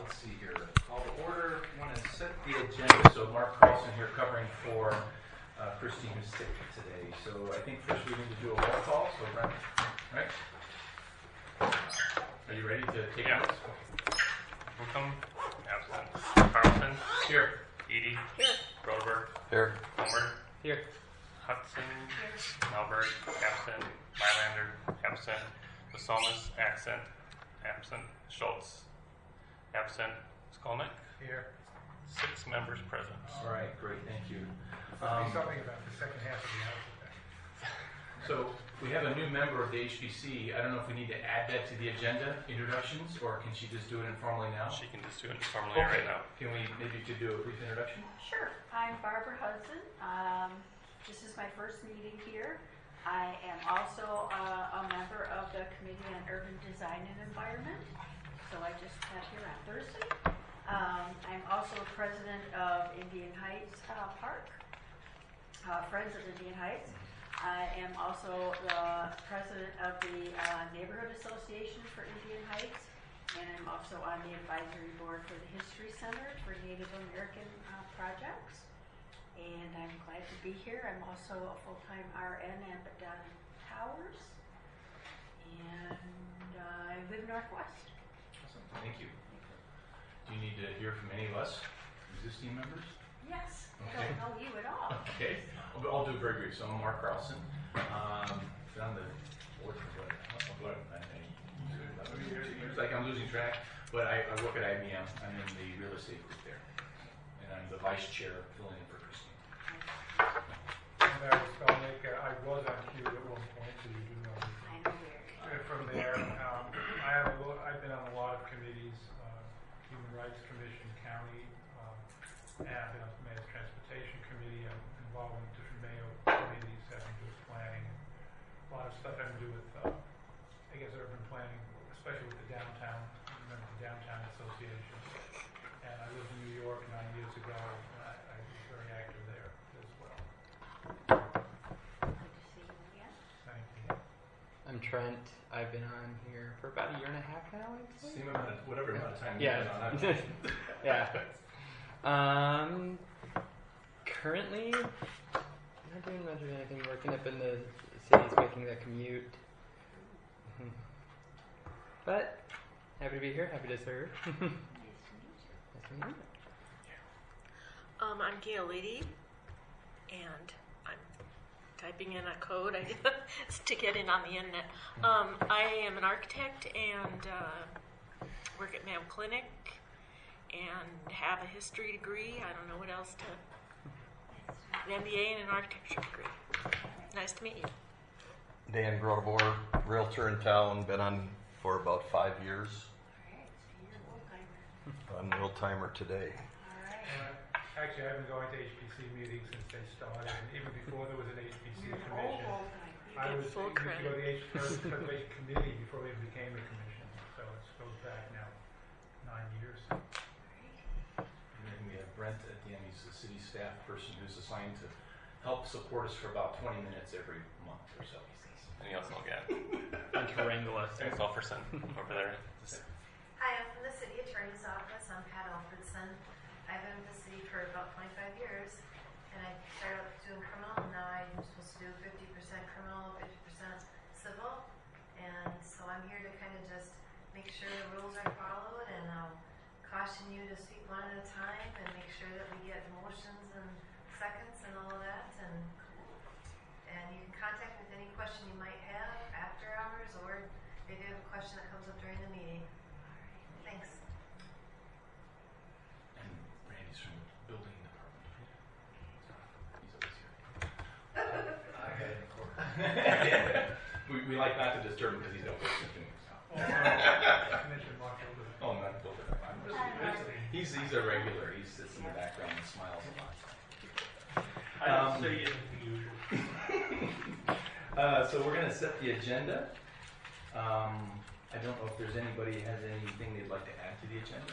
let's see here. Call to order. I want to set the agenda. So Mark Carlson here covering for Christine, who's sick today. So I think first we need to do a roll call. So Brent, right? Are you ready to take notes? Wickham, absent. Carlson, Here. Edie, Here. Grover, Here. Homer, Here. Hudson, Melberg, absent. Mylander, absent. Lasomas, absent. Schultz, absent. Skolnick, Here. 6 members present. All right, great, thank you. Something about the second half of the alphabet. So we have a new member of the HPC. I don't know if we need to add that to the agenda, introductions, or can she just do it informally now? She can just do it formally right now. Can we maybe could do a brief introduction? Sure. I'm Barbara Hudson. This is my first meeting here. I am also a member of the Committee on Urban Design and Environment. So I just got here on Thursday. I'm also president of Indian Heights Park, Friends of Indian Heights. I am also the president of the Neighborhood Association for Indian Heights, and I'm also on the advisory board for the History Center for Native American projects. And I'm glad to be here. I'm also a full-time RN at Don Towers, and I live Northwest. Awesome, thank you. Do you need to hear from any of us existing members? Yes, Okay. I don't know you at all. Okay, I'll do it very brief. So I'm Mark Carlson. Been on the board for what? It's like I'm losing track, but I work at IBM. I'm in the real estate group there, and I'm the vice chair filling in for Christine. I'm Larry Skolnick. I was on Q at one point, so you do know me I know where. from there. I've been on a lot of committees, Human Rights Commission, County, and I've been on the Mayor's Transportation Committee. I'm involved in different Mayo committees having to do with planning. A lot of stuff having to do with, I guess, urban planning, especially with the downtown. I remember the Downtown Association. And I lived in New York 9 years ago, and I was very active there as well. Good to see you again. Thank you. I'm Trent. I've been on here for about a year and a half now, I'd say. Same amount of whatever amount of time Yeah. you've been on. Yeah. Currently, not doing much of anything. Working up in the cities, making that commute. But happy to be here. Happy to serve. Nice to meet you. Nice to meet you. I'm Gail Leedy, and I'm typing in a code to get in on the internet. I am an architect and work at Mayo Clinic and have a history degree. I don't know what else to... An MBA and an architecture degree. Nice to meet you. Dan Grover, realtor in town. Been on for about 5 years. All right, so you're a old-timer. I'm an old timer today. All right. Actually, I've been going to HPC meetings since they started, and even before there was an HPC You're an commission. old-timer. I get was full used to credit. go to the Conservation Committee before it became a commission, so it goes back now 9 years. And then we have Brent at the end. He's the city staff person who's assigned to help support us for about 20 minutes every month or so. Anything else I'll get? And to wrangle us. Thanks, Alferson, over there. Hi, I'm from the City Attorney's Office. I'm Pat Alfredson. I've been with the city for about 25 years, and I started out doing criminal, and now I'm supposed to do 50% criminal, 50% civil, and so I'm here to kind of just make sure the rules are followed, and I'll caution you to speak one at a time, and make sure that we get motions and seconds and all of that, and you can contact me with any question you might have after hours, or if you have a question that comes up during the meeting. Thanks. And Randy's from the building department. He's always here. We like not to disturb him because he's got work to do. Commission Mark over there. Oh, not build it up. He's a regular. He sits in the background and smiles a lot. I don't say it the usual. So we're going to set the agenda. I don't know if there's anybody who has anything they'd like to add to the agenda.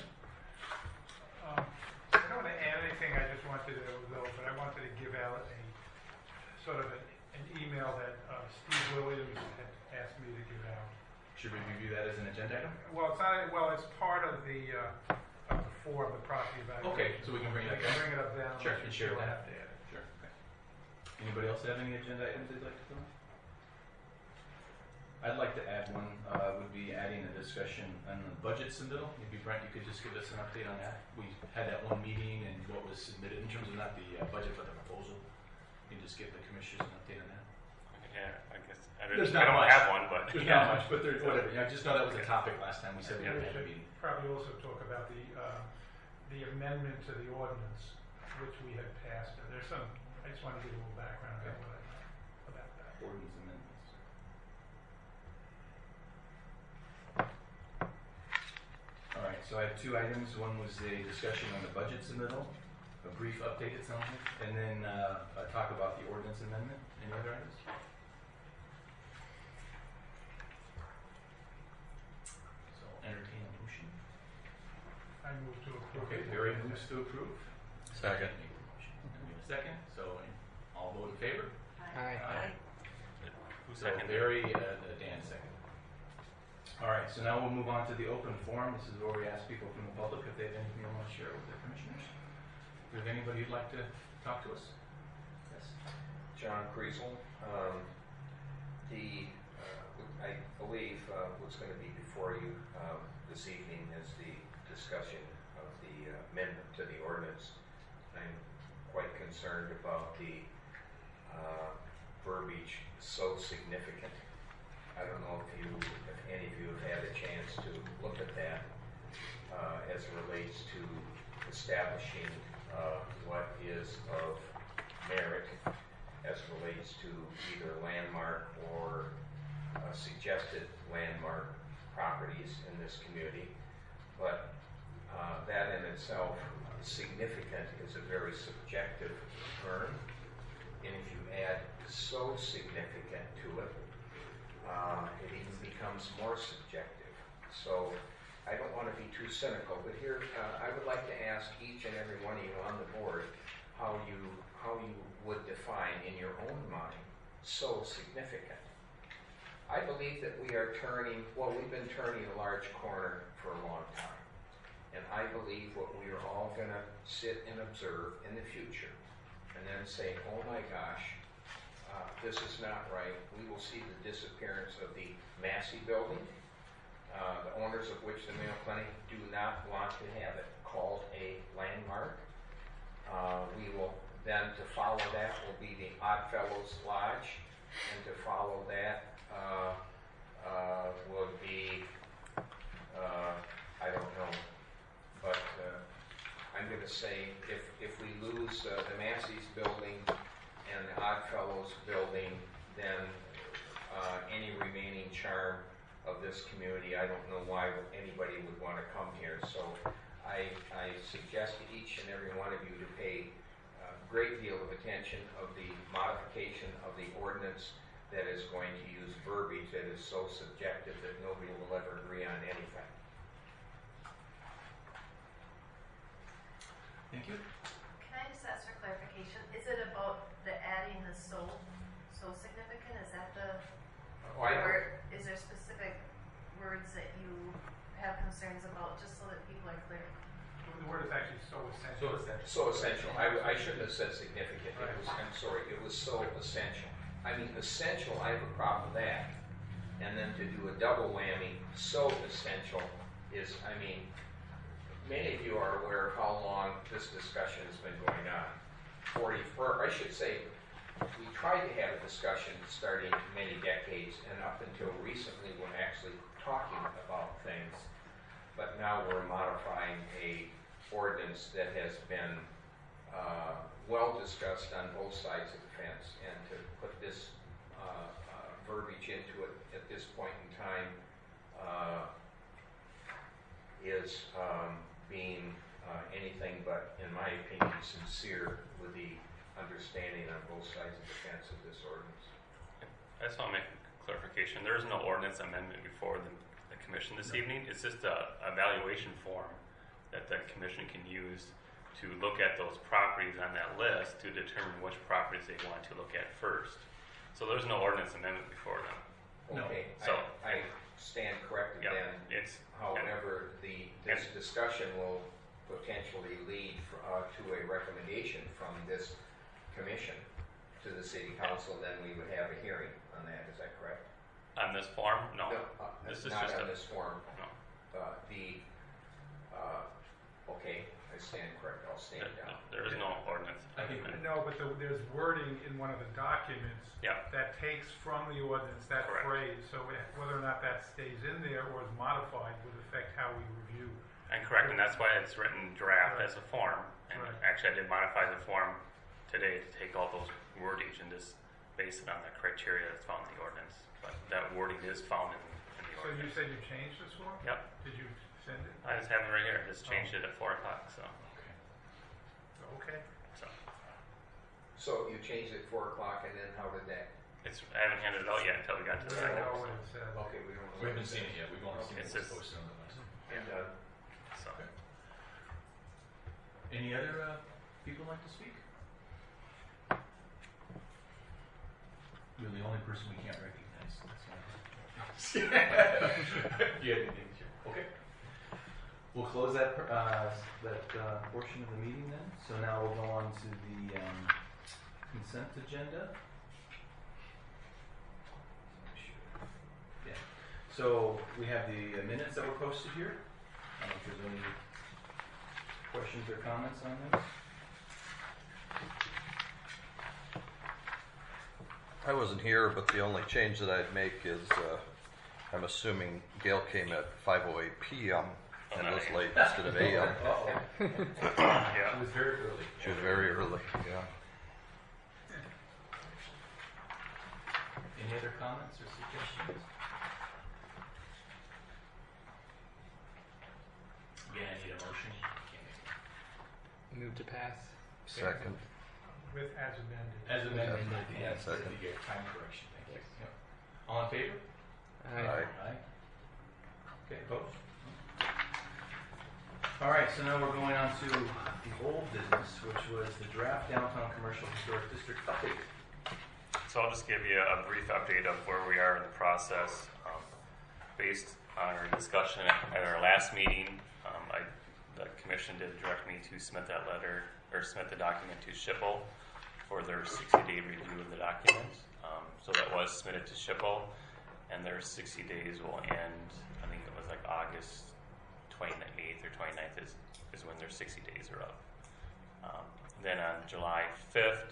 I don't want to add anything. I just wanted to, though, but I wanted to give out a sort of an email that Steve Williams had asked me to give out. Should we review that as an agenda item? Well, it's not. Well, it's part of the for the property evaluation. Okay, so we can bring it We up can then? bring it up then. Sure, unless and you share feel I that. have to add it. Sure. Okay. Anybody else have any agenda items they'd like to put on? I'd like to add one, would be adding a discussion on the budget submittal. Maybe Brent, you could just give us an update on that. We had that one meeting and what was submitted in terms of not the budget, but the proposal. You can just give the commissioners an update on that. Yeah, I guess. There's I not don't much. have one, but There's yeah. not much, but there's whatever. Yeah, I just know that was a topic last time we said we We had a should meeting. probably also talk about the amendment to the ordinance, which we had passed. There's some, I just want to give a little background about what I know about that. Ordinance amendments. All right, so I have two items. One was a discussion on the budget submittal, a brief update it sounds like, and then talk about the ordinance amendment. Any other items? So entertain a motion. I move to approve. Okay, Barry moves to approve. Second. Make the motion. And we have a second, so all vote in favor? Aye. Aye. Who So seconded? Barry, Dan second. All right, so now we'll move on to the open forum. This is where we ask people from the public if they have anything they want to share with the commissioners. If there's anybody who'd like to talk to us? Yes. John Kriesel. I believe what's going to be before you this evening is the discussion of the amendment to the ordinance. I'm quite concerned about the verbiage so significant. I don't know if any of you have had a chance to look at that as it relates to establishing what is of merit as it relates to either landmark or suggested landmark properties in this community. But that in itself, significant is a very subjective term. And if you add so significant to it, it even becomes more subjective. So I don't want to be too cynical, but here I would like to ask each and every one of you on the board how you would define in your own mind so significant. I believe that we've been turning a large corner for a long time. And I believe what we are all going to sit and observe in the future and then say, oh my gosh, this is not right. We will see the disappearance of the Massey building, the owners of which the Mayo Clinic do not want to have it called a landmark. We will then, to follow that, will be the Oddfellows Lodge, and to follow that would be, I don't know, but I'm going to say if we lose the Massey's building and the Oddfellows building, then any remaining charm of this community, I don't know why anybody would want to come here. So I suggest to each and every one of you to pay a great deal of attention of the modification of the ordinance that is going to use verbiage that is so subjective that nobody will ever agree on anything. Thank you. Can I just ask for clarification? Is it about the adding the so significant? Is that the word? Is there specific words that you have concerns about, just so that people are clear? The word is actually so essential. So essential. I shouldn't have said significant. I'm sorry. It was so essential. I mean, essential, I have a problem with that. And then to do a double whammy, so essential, is, I mean, many of you are aware of how long this discussion has been going on. I should say, we tried to have a discussion starting many decades, and up until recently we're actually talking about things. But now we're modifying a ordinance that has been well discussed on both sides of the fence, and to put this verbiage into it at this point in time is being anything but, in my opinion, sincere with the understanding on both sides of the fence of this ordinance. I just want to make a clarification. There is no ordinance amendment before the commission this evening. It's just a evaluation form that the commission can use to look at those properties on that list to determine which properties they want to look at first. So there's no ordinance amendment before them. No. Okay, So- I stand corrected Yeah, then. it's However, this discussion will potentially lead to a recommendation from this commission to the city council, then we would have a hearing on that. Is that correct? On this form? No. This is not just on a, this form. no. Okay, I stand correct. I'll stand down. There is no ordinance. I think No, but there's wording in one of the documents Yeah. that takes from the ordinance that Correct. phrase. So whether or not that stays in there or is modified would affect how we review. And correct, and that's why it's written draft Right. as a form. And Right. actually, I did modify the form today to take all those wordings and just base it on the criteria that's found in the ordinance. But that wording is found in the So you ordinance. said you changed this one? Yep. Did you send it? I just have it right here. I just changed it at 4 o'clock. Okay. So you changed it 4 o'clock, and then how did that? I haven't handed it out yet until we got to We the don't second. know what it says. Okay, we don't know. We haven't seen it yet. We've only seen It's what's just- posted on the website. And, So, Any other people like to speak? You're the only person we can't recognize. You had anything to share? Okay. We'll close that portion of the meeting then. So now we'll go on to the consent agenda. Yeah. So we have the minutes that were posted here. I don't know if there's any questions or comments on them. I wasn't here, but the only change that I'd make is I'm assuming Gail came at 5:08 p.m. and was late instead of a.m. Uh-oh. yeah. It was very early. She was very early. Yeah. Any other comments or suggestions? Again, I need a motion. Move to pass. Second. With as amended. As amended. Yeah, Yes, second. the time correction. Thank you. Yes. Yep. All in favor? Aye. Aye. Okay, opposed? All right, so now we're going on to the old business, which was the draft downtown commercial historic district update. So I'll just give you a brief update of where we are in the process. Based on our discussion at our last meeting, the commission did direct me to submit that letter, or submit the document to SHPL for their 60-day review of the document. So that was submitted to SHPL, and their 60 days will end, I think it was like August 28th or 29th is when their 60 days are up. Then on July 5th,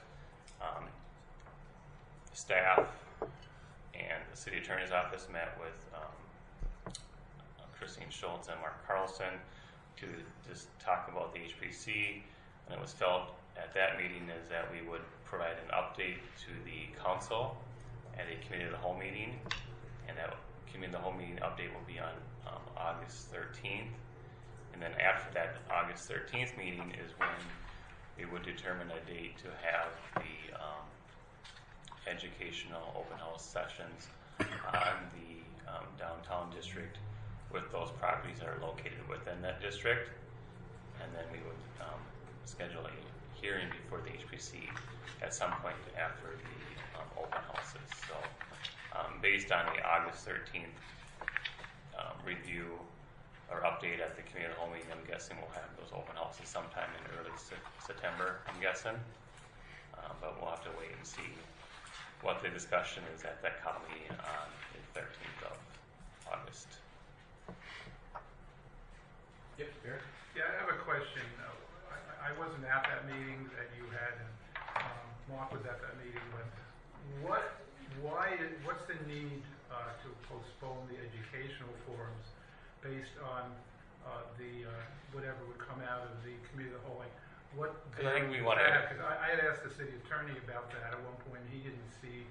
staff and the city attorney's office met with Christine Schultz and Mark Carlson to just talk about the HPC, and it was felt at that meeting is that we would provide an update to the council at a committee of the whole meeting, and that committee of the whole meeting update will be on August 13th, and then after that August 13th meeting is when we would determine a date to have the educational open house sessions on the downtown district with those properties that are located within that district, and then we would schedule a hearing before the HPC at some point after the open houses. So based on the August 13th review or update at the community hall meeting, I'm guessing we'll have those open houses sometime in early September, I'm guessing. But we'll have to wait and see what the discussion is at that COW meeting on the 13th of August. Yep, Eric? Yeah, I have a question. I wasn't at that meeting that you had, and Mark was at that meeting, but what's the need to postpone the educational forums based on the whatever would come out of the committee of the whole? Like, what? Because I think we want to. Because I had asked the city attorney about that at one point. He didn't see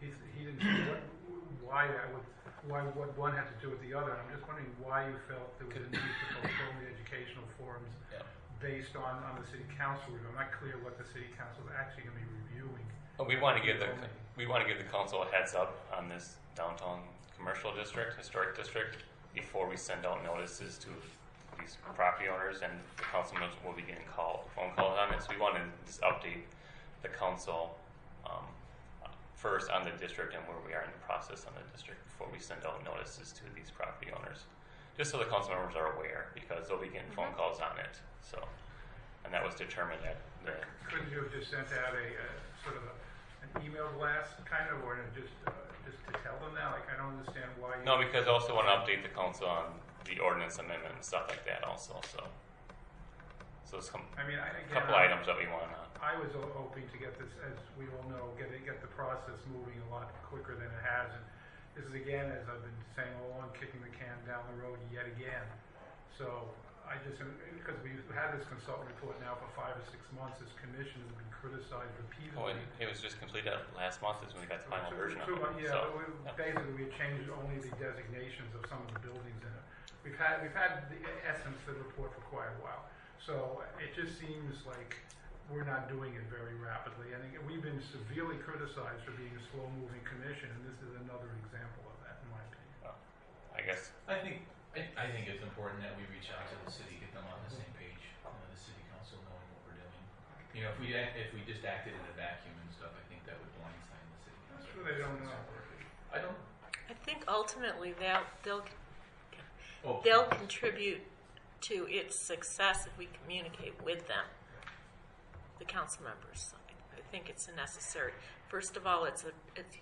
why what one had to do with the other. And I'm just wondering why you felt there was a need to postpone the educational forums based on the city council review. I'm not clear what the city council is actually going to be reviewing. We want to give the council a heads up on this downtown commercial district, historic district, before we send out notices to these property owners, and the council members will be getting phone calls on it. So we want to just update the council first on the district and where we are in the process on the district before we send out notices to these property owners, just so the council members are aware, because they'll be getting phone calls on it. So, and that was determined at the, Couldn't you have just sent out a sort of an email blast kind of, or just to tell them that? Like, I don't understand why you... no, because I also want to update the council on the ordinance amendment and stuff like that also, so it's I mean, a couple items that we want to. I was hoping to get this, as we all know, get the process moving a lot quicker than it has. And this is, again, as I've been saying all along, kicking the can down the road yet again. So I just, because we've had this consultant report now for 5 or 6 months, this commission has been criticized repeatedly. Oh, it was just completed last month is when we got the final version of it. Yeah, So, but basically we changed only the designations of some of the buildings in it. We've had the essence of the report for quite a while. So it just seems like we're not doing it very rapidly. And we've been severely criticized for being a slow-moving commission, and this is another example of that, in my opinion. I guess I think it's important that we reach out to the city, get them on the same page, the city council knowing what we're doing. You know, if we just acted in a vacuum and stuff, I think that would blindside the city council. I'm sure they don't know. I don't. I think ultimately they'll Oh, contribute to its success if we communicate with them, the council members. I think it's necessary. First of all, it's a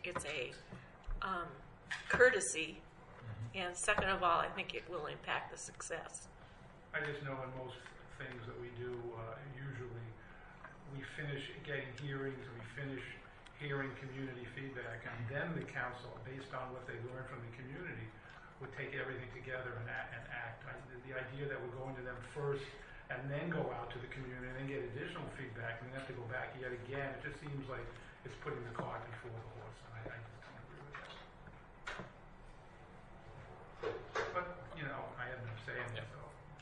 courtesy, and second of all, I think it will impact the success. I just know in most things that we do, usually we finish getting hearings, we finish hearing community feedback, and then the council, based on what they learn from the community, would take everything together and act. The idea that we're going to them first and then go out to the community and then get additional feedback and then have to go back yet again, it just seems like it's putting the cart before the horse, and I just don't agree with that. But, you know, I have no say in it, so.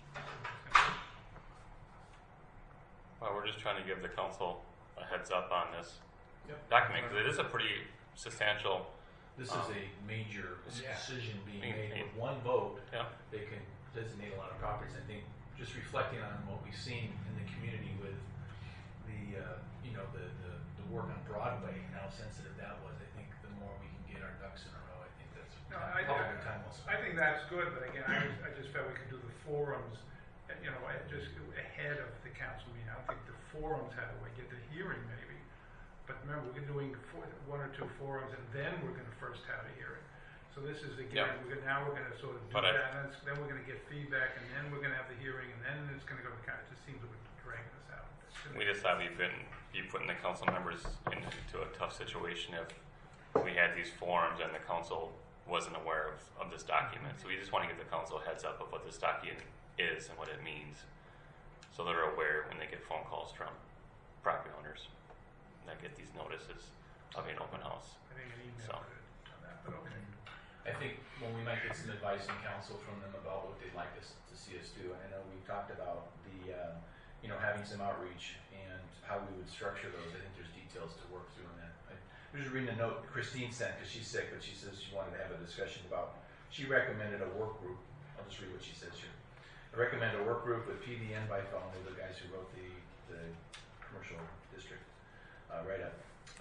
well, we're just trying to give the council a heads up on this Yep. document because it is a pretty substantial. This is a major decision being Being made made. with one vote. Yeah. They can designate a lot of properties. I think just reflecting on what we've seen in the community with the the work on Broadway and how sensitive that was, I think the more we can get our ducks in a row, I think that's probably time well spent. I think that's good, but again, I just felt we could do the forums, you know, just ahead of the council meeting. I don't think the forums had to wait, get the hearing maybe. But remember, we're doing 1 or 2 forums, and then we're going to first have a hearing. So this is, again, now we're going to sort of do But that, and then we're going to get feedback, and then we're going to have the hearing, and then it's going to go to the council. It just seems like we're dragging this out. We just thought we'd be putting the council members into a tough situation if we had these forums and the council wasn't aware of this document. So we just want to give the council a heads up of what this document is and what it means, so they're aware when they get phone calls from property owners that get these notices of an open house. I think an email So. on that, but okay. I think when we might get some advice and counsel from them about what they'd like us to see us do. I know we've talked about the, having some outreach and how we would structure those. I think there's details to work through on that. I was just reading a note Christine sent because she's sick, but she says she wanted to have a discussion about. She recommended a work group. I'll just read what she says here. I recommend a work group with PBN by phone. They're the guys who wrote the commercial district write-up.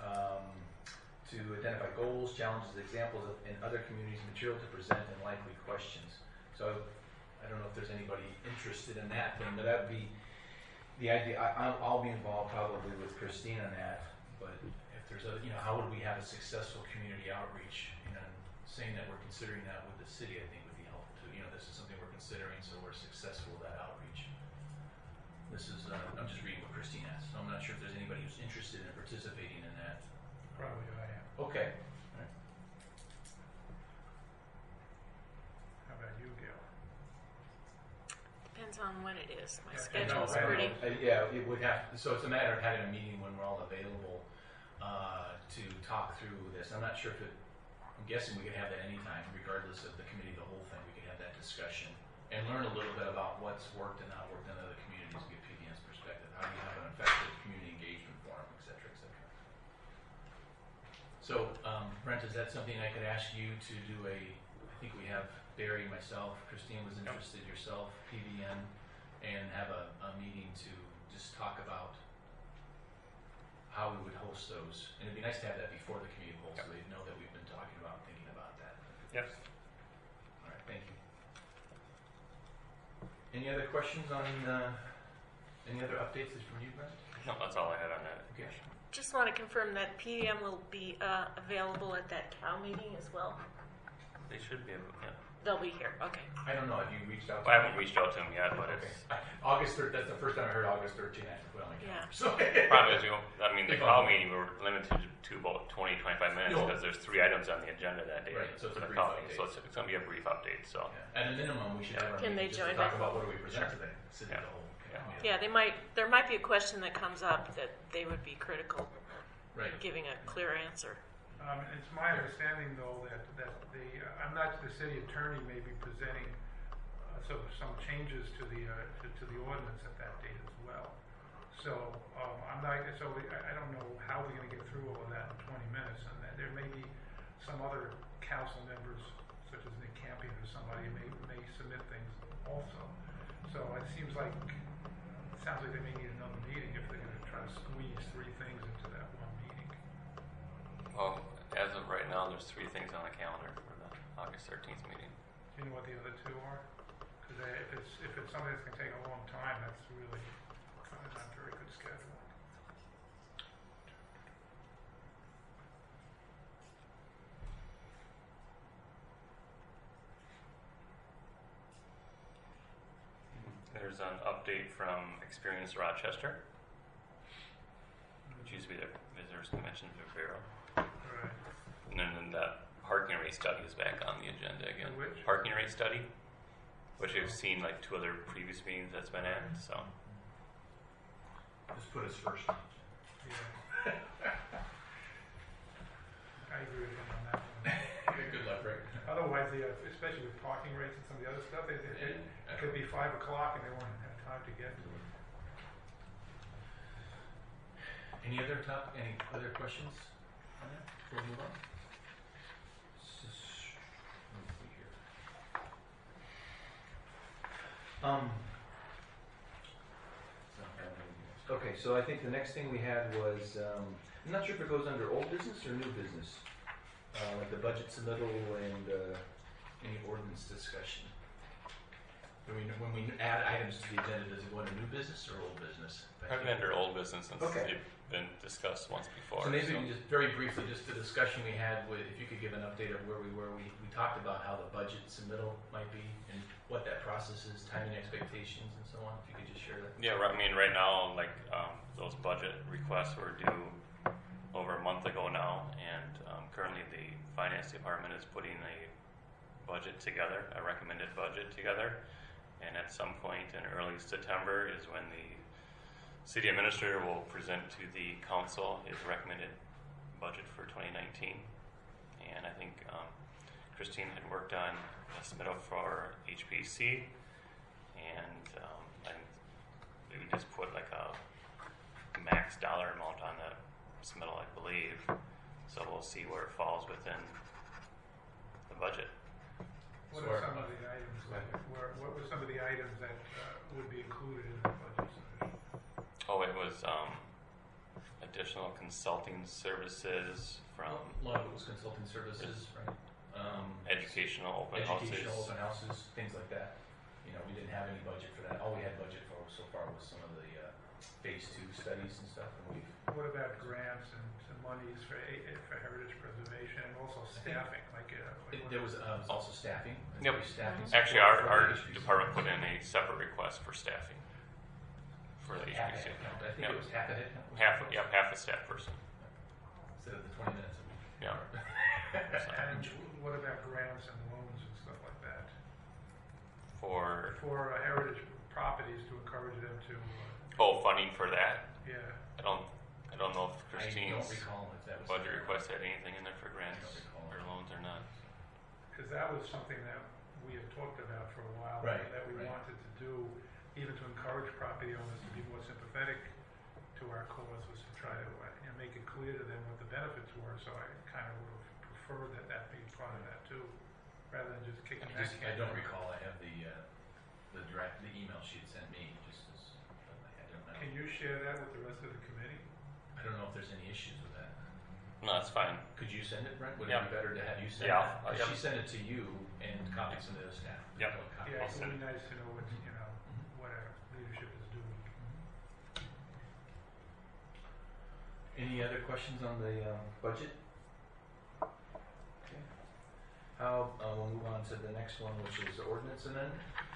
To identify goals, challenges, examples of in other communities, material to present, and likely questions. So I don't know if there's anybody interested in that thing, but that would be the idea. I'll be involved probably with Christine on that. But if there's how would we have a successful community outreach? Saying that we're considering that with the city, I think would be helpful too. This is something we're considering, so we're successful with that outreach. This is I'm just reading what Christine asked. So I'm not sure if there's anybody who's interested in participating in that. Probably I am. Okay. How about you, Gail? Depends on when it is. My Yeah, schedule's No, pretty. yeah, it would have. So it's a matter of having a meeting when we're all available to talk through this. I'm not sure if it. I'm guessing we could have that anytime, regardless of the committee, the whole thing. We could have that discussion and learn a little bit about what's worked and not worked in other communities. Get PBN's perspective. How do you have an effective community engagement forum, et cetera, et cetera. So, Brent, is that something I could ask you to do I think we have Barry, myself, Christine was interested, yourself, PBN, and have a meeting to just talk about how we would host those. And it'd be nice to have that before the community holds, so they know that we've been talking about and thinking about that. Yes. All right, thank you. Any other questions on Any other updates from you, Brent? No, that's all I had on that. Okay. Just want to confirm that PDM will be available at that Cal meeting as well. They should be able to. Yeah. They'll be here. Okay. I don't know, have you reached out to I haven't reached out to them yet, but Okay. it's August 3rd, that's the first time I heard August 13th. Well, Yeah. So, probably as I mean, the call meeting we were limited to about 20, 25 minutes No. because there's 3 items on the agenda that day. Right, so it's for a the brief call meeting. update. So it's going to be a brief update. So At a minimum, we should have our Can they meeting just to join talk us? about what do we present to the city Yeah. as a whole. Yeah, there might be a question that comes up that they would be critical Right. giving a clear answer. It's my understanding, though, that I'm not, the city attorney may be presenting some changes to the ordinance at that date as well. So I don't know how we're going to get through all of that in 20 minutes, and that there may be some other council members, such as Nick Campion or somebody, may submit things also. So it sounds like they may need another meeting if they're going to try to squeeze 3 things into that one meeting. well, as of right now, there's 3 things on the calendar for the August 13th meeting. Do you know what the other 2 are? Because if it's something that's going to take a long time, that's really kind of not a very good schedule. There's an update from Experience Rochester, which used to be the Visitors Convention Bureau. Right. And then that parking rate study is back on the agenda again. Which? Parking rate study, which I've seen like 2 other previous meetings that's been at. So Just put us first. Yeah. I agree with him on that one. Good luck, Rick. Otherwise, especially with parking rates and some of the other stuff, it could be 5 o'clock and they won't have time to get to it. Any other questions on that before we move on? Let me see here. Okay, so I think the next thing we had was, I'm not sure if it goes under old business or new business, like the budget submittal and any ordinance discussion. When we add items to the agenda, does it go into new business or old business? I've been under old business since Okay. they've been discussed once before. So maybe we just very briefly, just the discussion we had with, if you could give an update of where we were, we talked about how the budget submittal might be and what that process is, timing expectations and so on. If you could just share that. Yeah, I mean, right now, like those budget requests were due over a month ago now, and currently the finance department is putting a budget together, a recommended budget together, and at some point in early September is when the city administrator will present to the council his recommended budget for 2019, and I think Christine had worked on a submittal for HPC, and we would just put like a max dollar amount on that submittal, I believe. So we'll see where it falls within the budget. What are some of the items what were some of the items that would be included in the budget submission? Oh, it was additional consulting services from A lot of it was consulting services, right? educational open Educational houses. open houses, things like that. You know, we didn't have any budget for that. All we had budget for so far was some of the phase 2 studies and stuff. And we've What about grants and monies for heritage preservation and also staffing? there was also staffing. Yep. Staffing Actually, support our for the HPC. department put in a separate request for staffing for the Half a HPC. headcount. I think Yep. it was half a headcount. Half a staff person. Instead of the 20 minutes a week. Yeah. And what about grants and loans and stuff like that? For For heritage properties to encourage them to, funding for that. yeah. I don't know if I don't Christine's recall if that was budget request had anything in there for grants I don't recall. or loans or not. Because that was something that we had talked about for a while. Right, That we right. wanted to do, even to encourage property owners to be more sympathetic to our cause, was to try to make it clear to them what the benefits were. So I kind of would have preferred that be part of that too, rather than just kicking that can. I don't recall. I have the email she had sent me. I don't know. Can you share that with the rest of the committee? I don't know if there's any issues with that. No, that's fine. Could you send it, Brent? Would Yeah. it be better to have you send Yeah, it? I'll- Or she sent it to you and copied some of the other staff. Yep. Copy. Yeah, I'll it send would be nice to know what our leadership is doing. Any other questions on the budget? Okay. We'll move on to the next one, which is ordinance amendment.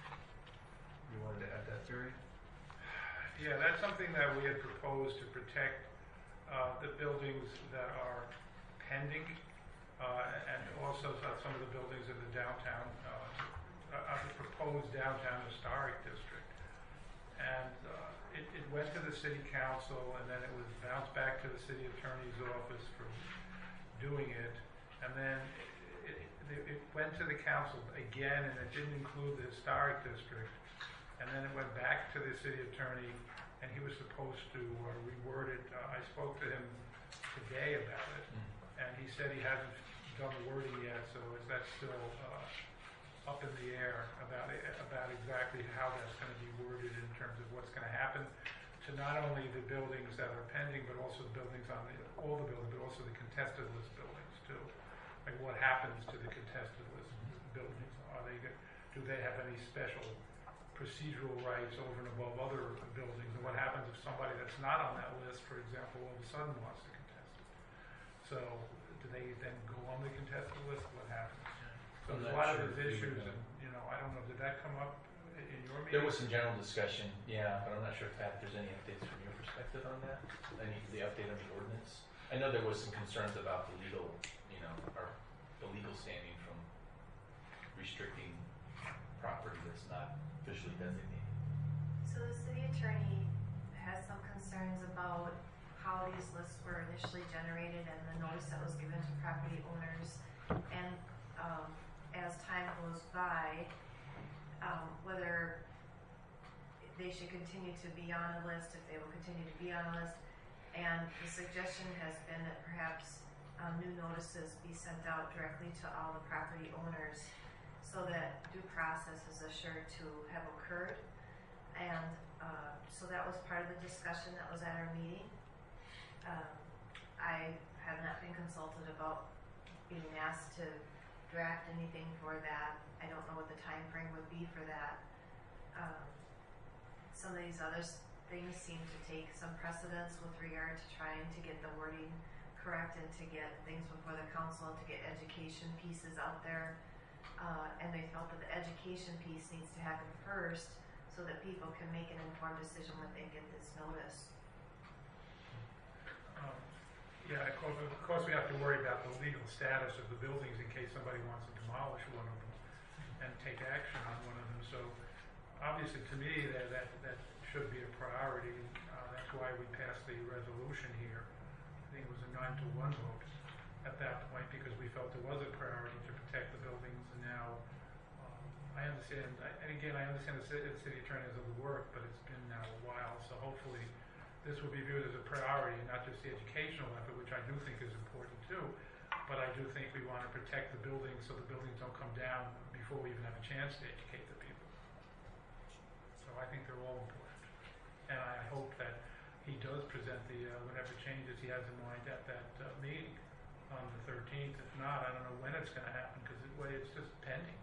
You wanted to add that, Barry? Yeah, that's something that we had proposed to protect the buildings that are pending, and also some of the buildings in the downtown, of the proposed downtown historic district. And it went to the city council, and then it was bounced back to the city attorney's office for doing it. And then it went to the council again, and it didn't include the historic district. And then it went back to the city attorney, and he was supposed to reword it. I spoke to him today about it, and he said he hasn't done the wording yet, so that's still up in the air about exactly how that's going to be worded in terms of what's going to happen to not only the buildings that are pending, but also the buildings on all the buildings, but also the contested list buildings too. Like what happens to the contested list buildings? Do they have any special procedural rights over and above other buildings? And what happens if somebody that's not on that list, for example, all of a sudden wants to contest it? So do they then go on the contested list? What happens? So there's a lot of those issues, and I don't know, did that come up in your meeting? There was some general discussion, yeah, but I'm not sure if there's any updates from your perspective on that. The update on the ordinance. I know there was some concerns about the legal, or the legal standing from restricting property that's not officially designated. So the city attorney has some concerns about how these lists were initially generated and the notice that was given to property owners, and as time goes by, whether they should continue to be on a list, if they will continue to be on a list. And the suggestion has been that perhaps new notices be sent out directly to all the property owners so that due process is assured to have occurred. And so that was part of the discussion that was at our meeting. I have not been consulted about being asked to draft anything for that. I don't know what the time frame would be for that. Some of these other things seem to take some precedence with regard to trying to get the wording correct and to get things before the council, to get education pieces out there. And they felt that the education piece needs to happen first so that people can make an informed decision when they get this notice. Yeah, of course we have to worry about the legal status of the buildings in case somebody wants to demolish one of them and take action on one of them. So obviously to me that should be a priority. That's why we passed the resolution here. I think it was a 9-1 vote at that point because we felt there was a priority to protect the buildings. And now I understand, and again I understand the city attorney has other work, but it's been now a while, so hopefully this will be viewed as a priority, not just the educational effort, which I do think is important too, but I do think we want to protect the buildings so the buildings don't come down before we even have a chance to educate the people. So I think they're all important. And I hope that he does present the whatever changes he has in mind at that meeting on the 13th. If not, I don't know when it's going to happen because it's just pending.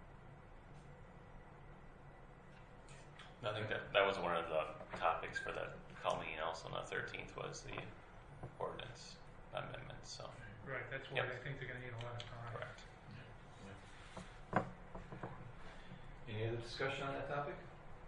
I think that was one of the topics for that call meeting also on the 13th was the ordinance amendments. So right, that's why I think they're going to need a lot of time. Correct. Any other discussion on that topic?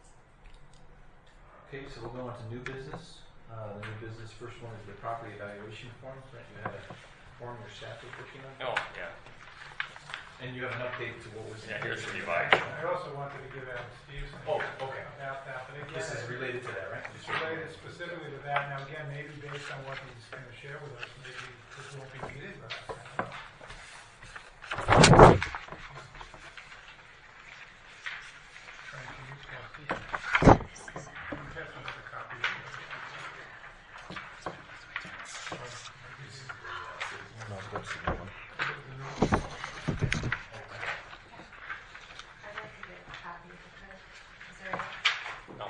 Okay, so we'll go on to new business. The new business first one is the property evaluation form. Brent, you have a form your staff is working on? Oh, yeah. And you have an update to what was in Here's the the divide. I also wanted to give out Steve's okay. about that, but again, This is related to that, right? it's related specifically to that. Now, again, maybe based on what he's going to share with us, maybe this won't be needed, but I don't know. Frank, can you pass these? Can you pass another copy of this? No, that's the new one. I'd like to get a copy of it. Is there No.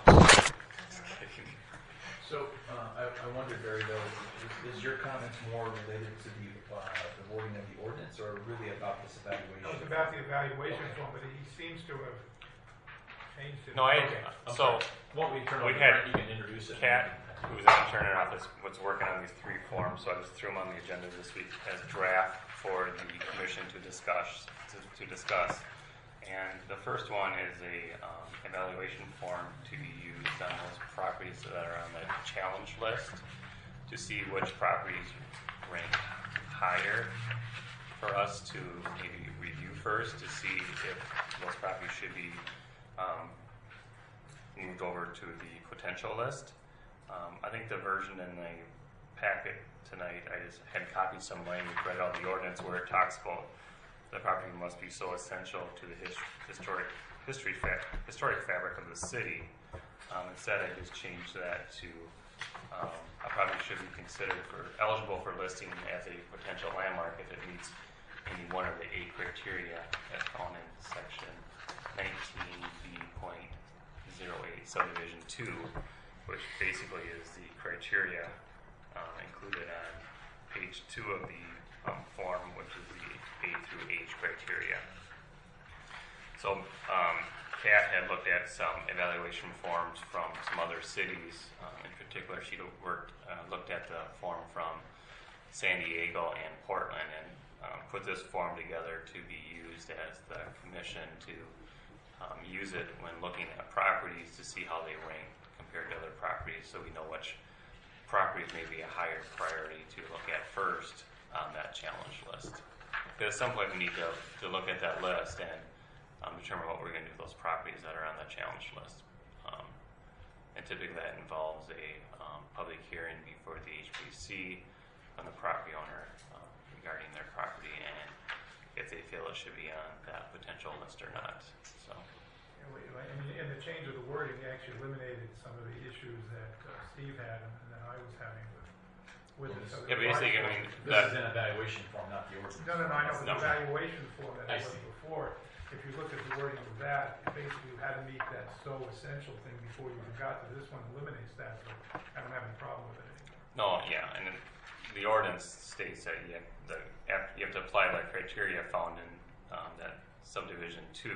So I wondered, Barry, though, is your comments more related to the wording of the ordinance or really about this evaluation? It was about the evaluation form, but he seems to have changed it. No, Okay, I'm so sorry. Won't we turn we over to had Brent? You can introduce it. Kat who's an intern in office, was working on these 3 forms, so I just threw them on the agenda this week as draft for the commission to discuss. And the first one is a evaluation form to be used on those properties that are on the challenge list to see which properties rank higher for us to maybe review first to see if those properties should be moved over to the potential list. I think the version in the packet tonight, I just had copied some language, read out the ordinance where it talks about the property must be so essential to the historic fabric of the city. Instead, I just changed that to a property should be considered eligible for listing as a potential landmark if it meets any one of the 8 criteria as found in section 19B.08 subdivision 2, which basically is the criteria included on page 2 of the form, which is the A through H criteria. So Kat had looked at some evaluation forms from some other cities. In particular, she looked at the form from San Diego and Portland and put this form together to be used as the commission to use it when looking at properties to see how they rank compared to other properties, so we know which properties may be a higher priority to look at first on that challenge list. Because at some point we need to look at that list and determine what we're going to do with those properties that are on the challenge list. And typically that involves a public hearing before the HPC on the property owner regarding their property and if they feel it should be on that potential list or not. So. In the change of the wording, you actually eliminated some of the issues that Steve had and that I was having with it. So yeah, basically, I mean, this is an evaluation form, not the ordinance. No, I know, but the evaluation form that I was see. before, if you look at the wording of that, basically you had to meet that so essential thing before you got to this one, eliminates that, so I don't have any problem with it anymore. No, yeah, and the ordinance states that you have to apply the criteria found in that subdivision 2,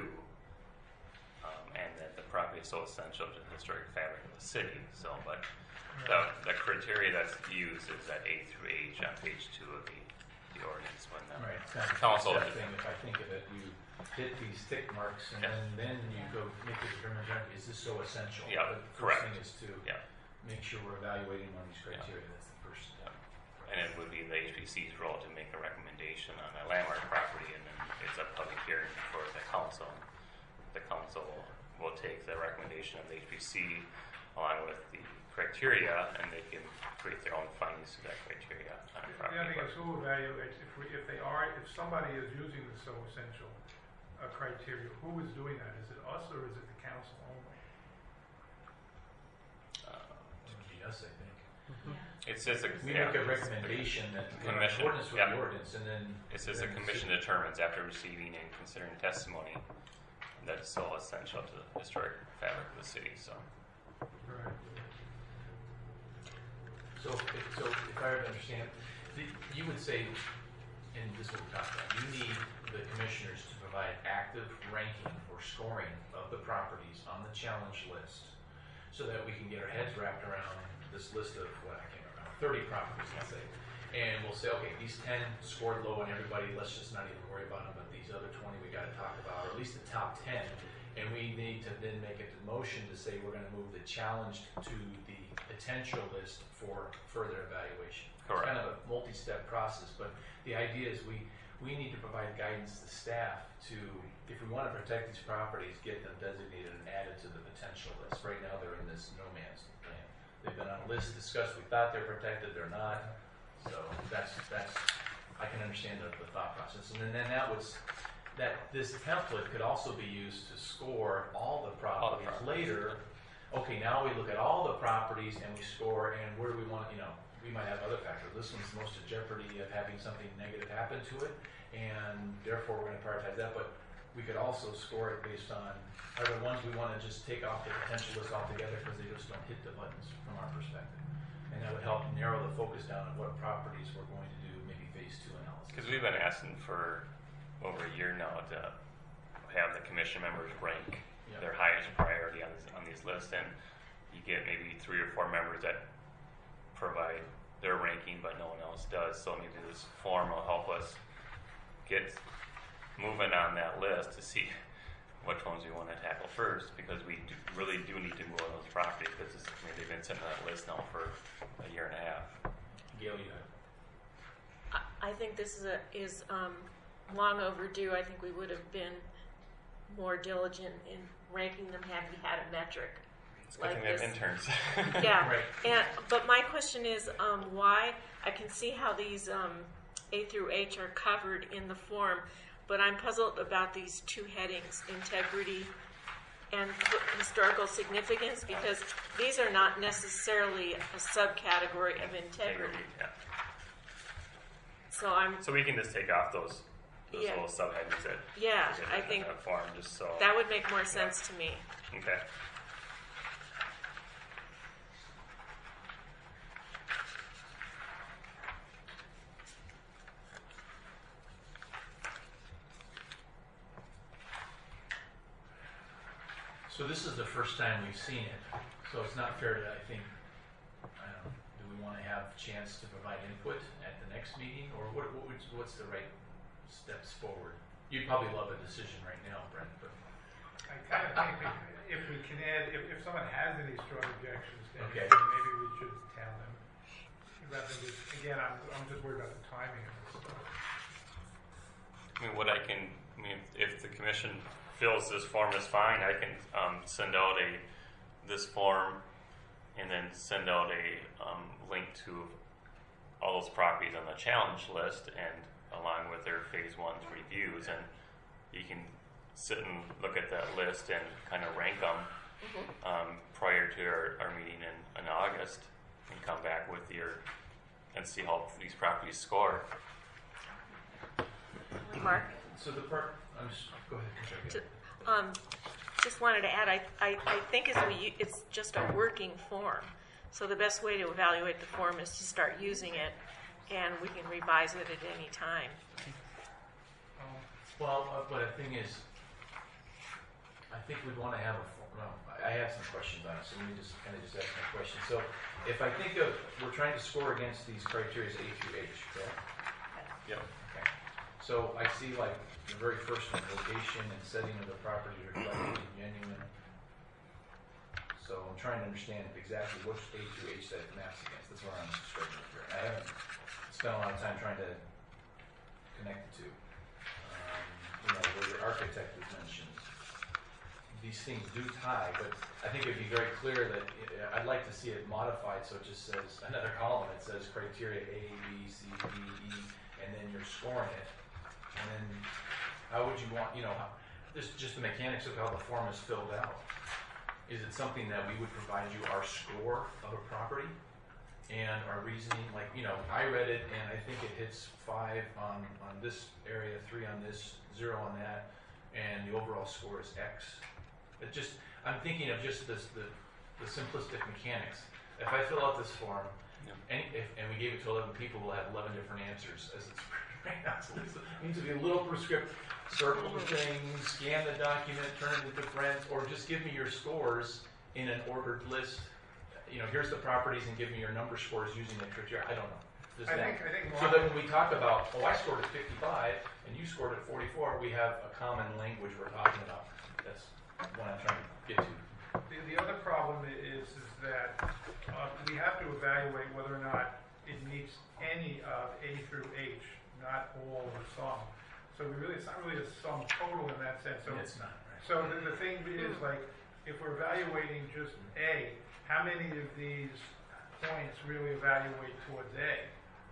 and that the property is so essential to the historic fabric of the city. So, but the criteria that's used is that A through H on page 2 of the ordinance. When the Right. It's not a council thing. If I think of it, you hit these tick marks and then you go make the determination, is this so essential? Yeah, The correct. first thing is to make sure we're evaluating on these criteria. That's the first step. and it would be the HPC's role to make a recommendation on a landmark property, and then it's a public hearing before the council. The council will take the recommendation of the HPC along with the criteria, and they can create their own findings to that criteria on a property. The other thing is who evaluates, if somebody is using the so essential criteria, who is doing that? Is it us or is it the council only? It would be us, I think. It's just a We make a recommendation that commission, accordance with the ordinance, and then it says the commission determines after receiving and considering testimony that it's so essential to the historic fabric of the city. So, Right. So if I understand, you would say, and this is what we talked about, you need the commissioners to provide active ranking or scoring of the properties on the challenge list so that we can get our heads wrapped around this list of, 30 properties, let's say. And we'll say, okay, these 10 scored low and everybody, let's just not even worry about them, but these other 20 we got to talk about, or at least the top 10. And we need to then make a motion to say we're going to move the challenge to the potential list for further evaluation. correct. It's kind of a multi-step process, but the idea is we need to provide guidance to staff to, if we want to protect these properties, get them designated and added to the potential list. Right now, they're in this no man's land. They've been on a list discussed. We thought they're protected, they're not. So that's I can understand the thought process. And then this template could also be used to score all the properties later. Okay, now we look at all the properties and we score, and where do we want, we might have other factors. This one's most at jeopardy of having something negative happen to it, and therefore we're going to prioritize that. But we could also score it based on, are the ones we want to just take off the potential list altogether because they just don't hit the buttons from our perspective. And that would help narrow the focus down on what properties we're going to do, maybe phase 2 analysis. Because we've been asking for over a year now to have the commission members rank their highest priority on these lists, and you get maybe 3 or 4 members that provide their ranking, but no one else does. So maybe this form will help us get moving on that list to see which ones we want to tackle first, because we really do need to move on those properties, because they've been sitting on that list now for a year and a half. Gail, you have. I think this is long overdue. I think we would have been more diligent in ranking them had we had a metric It's good like thing we have this. interns. Yeah, Right. but my question is why? I can see how these A through H are covered in the form, but I'm puzzled about these two headings, integrity and historical significance, because these are not necessarily a subcategory of integrity. Yeah. So we can just take off those Yeah. little subheadings that Yeah, that I in think that form, just so. that would make more sense to me. Okay. So this is the first time we've seen it, so it's not fair to, I think, I don't know, do we want to have a chance to provide input at the next meeting, or what's the right steps forward? You'd probably love a decision right now, Brent, but. I kind of think if we can add, if someone has any strong objections, then Okay. maybe we should tell them. Rather than just, again, I'm just worried about the timing of this stuff. If the commission feels this form is fine, I can send out this form and then send out a link to all those properties on the challenge list, and along with their phase 1 reviews, and you can sit and look at that list and kind of rank them prior to our meeting in August, and come back with and see how these properties score. Mark? So the part, go ahead. Just wanted to add, I think it's just a working form. So the best way to evaluate the form is to start using it, and we can revise it at any time. Well, but the thing is, I think we'd want to have I have some questions on it, so let me just kind of ask my question. So if I think of, we're trying to score against these criteria A through H, correct? Yep. Okay. So I see like the very first one, location and setting of the property reflected and genuine. So I'm trying to understand exactly which A through H that it maps against. That's where I'm struggling here. I haven't spent a lot of time trying to connect the two. Where the architect was mentioned. These things do tie, but I think it'd be very clear that I'd like to see it modified so it just says, another column, it says criteria A, B, C, D, E, and then you're scoring it. And then how would you want, just the mechanics of how the form is filled out. Is it something that we would provide you our score of a property and our reasoning? Like, I read it and I think it hits 5 on this area, 3 on this, 0 on that, and the overall score is X. I'm thinking of just the simplistic mechanics. If I fill out this form, and we gave it to 11 people, we'll have 11 different answers as it's right now. So it needs to be a little prescriptive. Circle the thing, scan the document, turn it into print, or just give me your scores in an ordered list. Here's the properties and give me your number scores using the criteria. I don't know. I think So that when we talk about, I scored at 55 and you scored at 44, we have a common language we're talking about. That's what I'm trying to get to. The other problem is that we have to evaluate whether or not it meets any of A through H, not all or some. So it's not really a sum total in that sense. So It's not, right? So the thing is, like, if we're evaluating just A, how many of these points really evaluate towards A?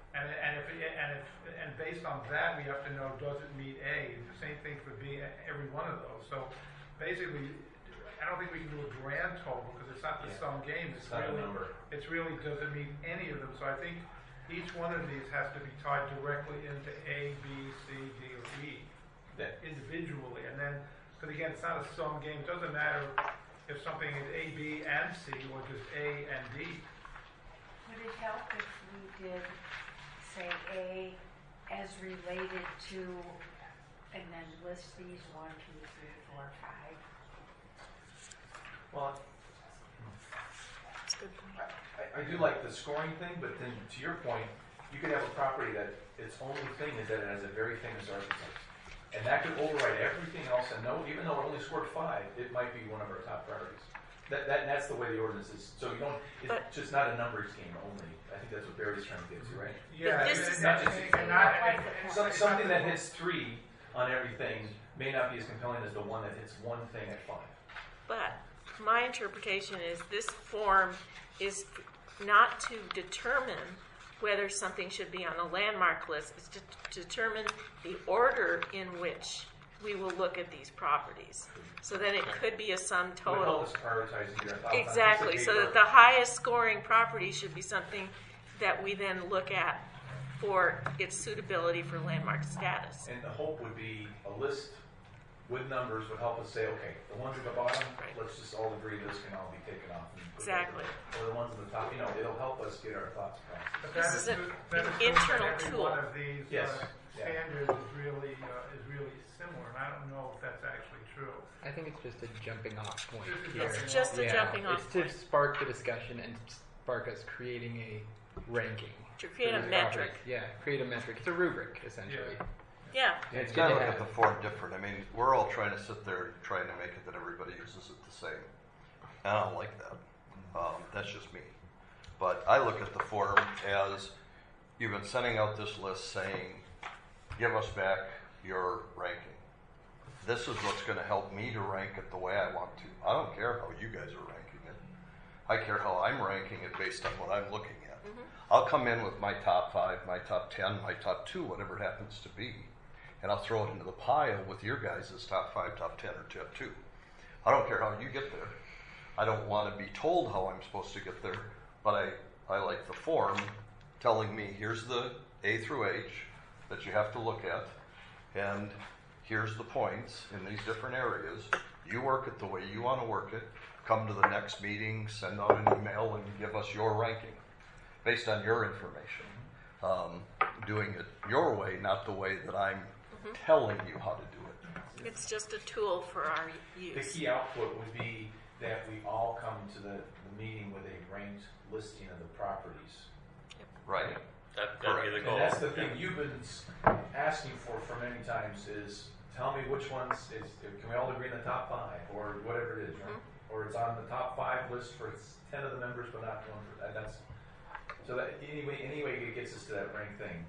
And based on that, we have to know, does it meet A? The same thing for B, every one of those. So basically, I don't think we can do a grand total because it's not the sum game. It's not a number. It's really, does it meet any of them? So I think each one of these has to be tied directly into A, B, C, D, or E individually. And then, because again, it's not a sum game. It doesn't matter if something is A, B, and C, or just A and D. Would it help if we did say A as related to, and then list these 1, 2, 3, 4, 5? Well, That's a good point. I I do like the scoring thing, but then to your point, you could have a property that its only thing is that it has a very famous architect. And that could override everything else, and no, even though it only scored 5, it might be one of our top priorities. That's the way the ordinance is. So you don't, it's just not a numbers game only. I think that's what Barry's trying to get to, right? Yeah, this is- Not just, and something that hits 3 on everything may not be as compelling as the one that hits one thing at 5. But my interpretation is this form is not to determine whether something should be on a landmark list. It's to determine the order in which we will look at these properties. So then it could be a sum It would help total. us prioritize your thoughts on Exactly. piece So of that paper. the highest scoring property should be something that we then look at for its suitability for landmark status. And the hope would be a list with numbers would help us say, okay, the ones at the bottom, Right. let's just all agree this can all be taken off. And put Exactly. Or the ones at the top, it'll help us get our thoughts across. But This that is an assumes internal that every tool. one of these Yes. Yeah. standards is really similar, and I don't know if that's actually true. I think it's just a jumping off point It's here. jumping It's just a Yeah, jumping off It's to point. spark the discussion and spark us creating a ranking. To create for a these metric. properties. Yeah, create a metric. It's a rubric, essentially. Yeah. And It's good got to to look at have. the form different. I mean, we're all trying to sit there trying to make it that everybody uses it the same. And I don't like that. That's just me. But I look at the form as you've been sending out this list saying, give us back your ranking. This is what's going to help me to rank it the way I want to. I don't care how you guys are ranking it. I care how I'm ranking it based on what I'm looking at. I'll come in with my top 5, my top 10, my top 2, whatever it happens to be, and I'll throw it into the pile with your guys' top 5, top 10, or top 2. I don't care how you get there. I don't want to be told how I'm supposed to get there, but I like the form telling me here's the A through H that you have to look at, and here's the points in these different areas. You work it the way you want to work it. Come to the next meeting, send out an email, and give us your ranking based on your information. Doing it your way, not the way that I'm telling you how to do it. It's just a tool for our The use. key output would be that we all come to the meeting with a ranked listing of the properties. Right? That'd be the And goal. that's the thing you've been asking for many times is tell me which ones can we all agree in the top 5 or whatever it is, right? Or it's on the top 5 list for 10 of the members, but not one for that's. So that anyway it gets us to that rank thing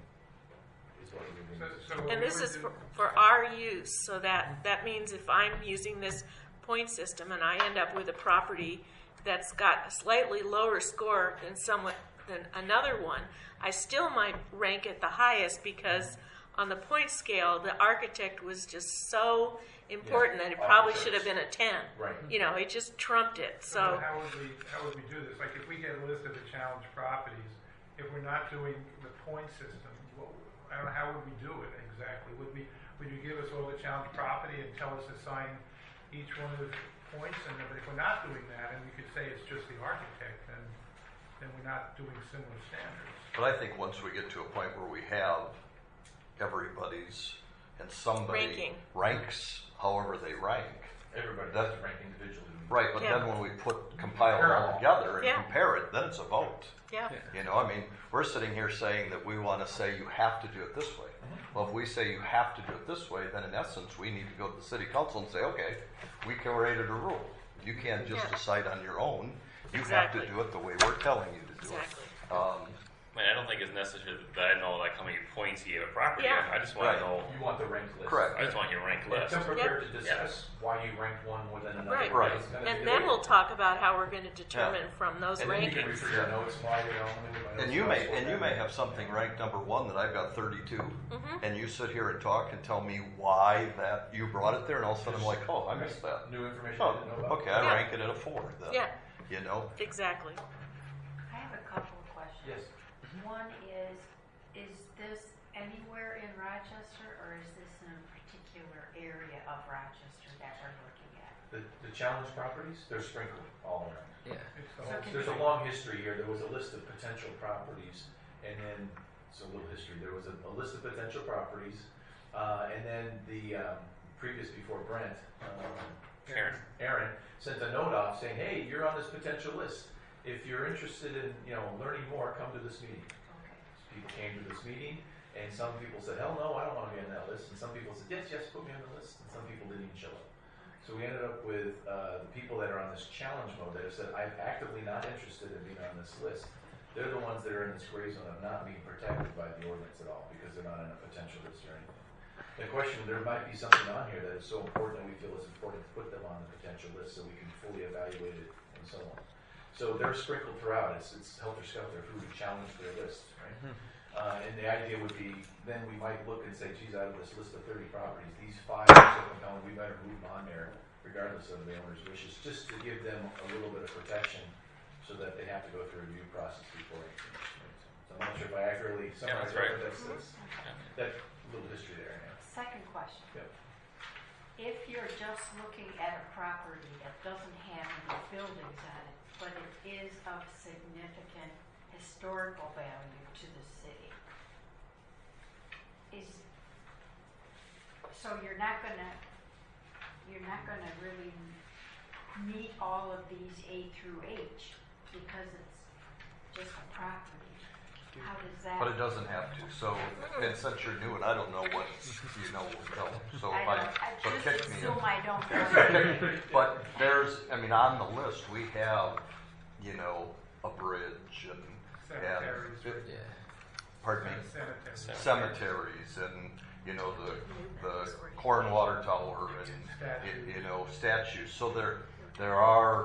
is what we're doing. So what And we this would is do- for our use, so that means if I'm using this point system and I end up with a property that's got a slightly lower score than another one, I still might rank it the highest because on the point scale, the architect was just so important that it probably should have been a 10. Right. It just trumped it. So how would we do this? Like if we get a list of the challenge properties, if we're not doing the point system, I don't know, how would we do it exactly? Would you give us all the challenge property and tell us to assign each one of the points? But if we're not doing that, and we could say it's just the architect, then we're not doing similar standards. But I think once we get to a point where we have everybody's and somebody Ranking. ranks however they rank. Everybody That's- has to rank individually. Right, but Yeah. then when we compile it all together and Yeah. compare it, then it's a vote. yeah. I mean, we're sitting here saying that we want to say you have to do it this way. Well, if we say you have to do it this way, then in essence, we need to go to the city council and say, okay, we created a rule. You can't just Yeah. decide on your own. You Exactly. have to do it the way we're telling you to do Exactly. it. I don't think it's necessary that I know like how many points you gave a property. Yeah. I just want Right. to know. You want the ranked list. Correct. I just want your ranked And list. come prepared to discuss why you ranked one more than another. Right. Right. It's gonna be And then we'll debated. talk about how we're going to determine from those And then you can rankings. refer your notes why you know. And you may have something ranked number 1 that I've got 32, and you sit here and talk and tell me why that you brought it there, and all of a sudden I'm like, oh, I missed that. New information Oh, I didn't know about. okay, I Yeah. rank it at a 4 then. Yeah. Exactly. I have a couple of questions. Yes. One is this anywhere in Rochester, or is this in a particular area of Rochester that we're looking at? The challenge properties, they're sprinkled all around. Yeah. It's the So whole can There's a you- long history here. There was a list of potential properties, and then it's a little history. There was a list of potential properties, and then the previous before Brent, Aaron. Aaron sent a note off saying, "Hey, you're on this potential list." if you're interested in, learning more, come to this meeting. Okay. People came to this meeting, and some people said, hell no, I don't want to be on that list. And some people said, yes, yes, put me on the list. And some people didn't even show up. So we ended up with the people that are on this challenge mode that have said, I'm actively not interested in being on this list. They're the ones that are in this gray zone of not being protected by the ordinance at all because they're not on a potential list or anything. The question, there might be something on here that is so important that we feel it's important to put them on the potential list so we can fully evaluate it and so on. So they're sprinkled throughout. It's helter-skelter who we challenge their list, right? And the idea would be, then we might look and say, geez, out of this list of 30 properties, these 5 are so compelling, we better move them on there regardless of the owner's wishes, just to give them a little bit of protection so that they have to go through a review process before anything. Right? So I'm not sure if I accurately summarized that's right. it, but that's that little history there. Yeah. Second question. Yep. If you're just looking at a property that doesn't have any buildings on it, but it is of significant historical value to the city, so you're not gonna really meet all of these A through H because it's just a property. How does that? But it doesn't have to. So, and since you're new and I don't know what you know or don't, so if I but just kick me assume in. I don't know. But there's, on the list we have, a bridge and Cemeteries. Yeah. pardon me, Cemeteries. cemeteries and the corn water tower and statues. So there are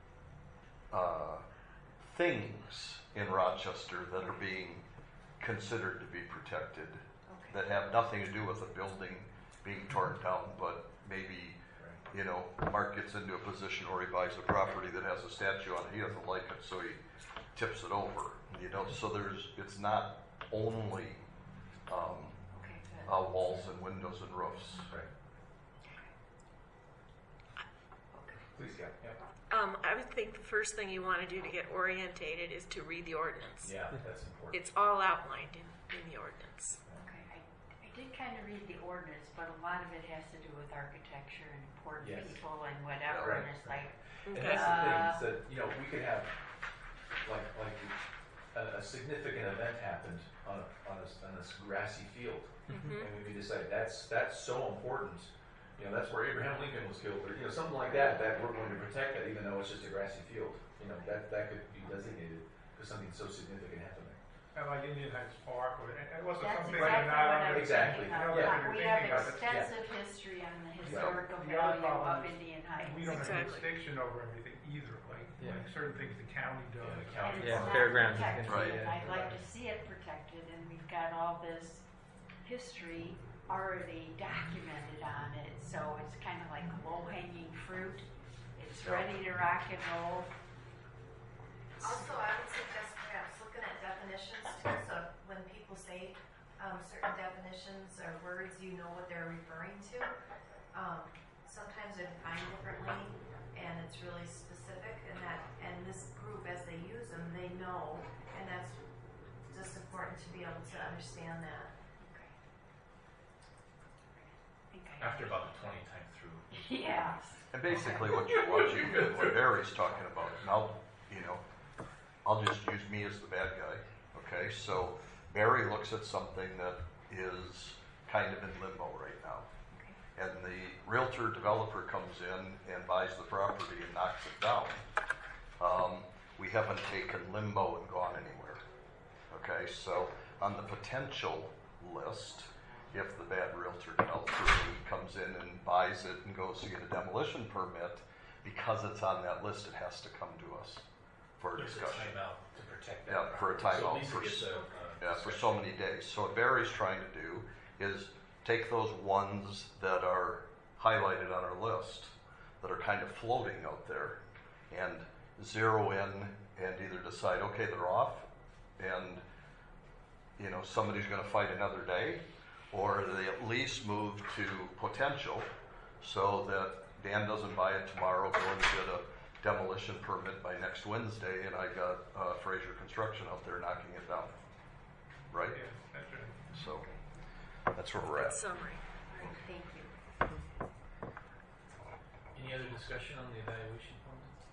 things in Rochester that are being considered to be protected that have nothing to do with a building being torn down, but maybe Mark gets into a position where he buys a property that has a statue on it. He doesn't like it, so he tips it over. So it's not only walls and windows and roofs. Right. Please, yeah. I would think the first thing you want to do to get orientated is to read the ordinance. Yeah, that's important. It's all outlined in the ordinance. Okay, I did kind of read the ordinance, but a lot of it has to do with architecture and important Yes. people and whatever, Right, and it's right. like, And that's the thing, is that, we could have, like a significant event happened on this grassy field. Mm-hmm. And we decide that's so important. That's where Abraham Lincoln was killed, or something like that we're going to protect that, even though it's just a grassy field. That could be designated because something so significant happened there. And like Indian Heights Park, or it wasn't that's something exactly like that. what I'm Exactly. thinking of. Yeah. We have extensive history on the historical The other value problem of is Indian Heights. We don't have Exactly. jurisdiction over everything either, like certain things the county does. Yeah, the county. And it's Yeah, not fairgrounds is protected, gonna be- and I'd like Right. to see it protected, and we've got all this history already documented on it, so it's kind of like low-hanging fruit. It's ready to rock and roll. Also, I would suggest perhaps looking at definitions too, so when people say certain definitions or words, you know what they're referring to. Sometimes they're defined differently, and it's really specific, and this group, as they use them, they know, and that's just important to be able to understand that. Okay. I think I- After about the 20th time through. Yes. And basically what Barry's talking about, and I'll just use me as the bad guy, okay? So Barry looks at something that is kind of in limbo right now. And the realtor developer comes in and buys the property and knocks it down. We haven't taken limbo and gone anywhere, okay? So on the potential list, if the bad realtor developer comes in and buys it and goes to get a demolition permit, because it's on that list, it has to come to us for a There's a discussion. timeout to protect that. Yeah, for a property. So timeout at least for it gets for so many days. So what Barry's trying to do is take those ones that are highlighted on our list that are kind of floating out there and zero in and either decide, okay, they're off and somebody's going to fight another day, or they at least move to potential so that Dan doesn't buy it tomorrow, go and get a demolition permit by next Wednesday, and I got Fraser Construction out there knocking it down. Right? Yeah, that's right. So that's where we're Good at. summary. All right, thank you. Any other discussion on the evaluation form?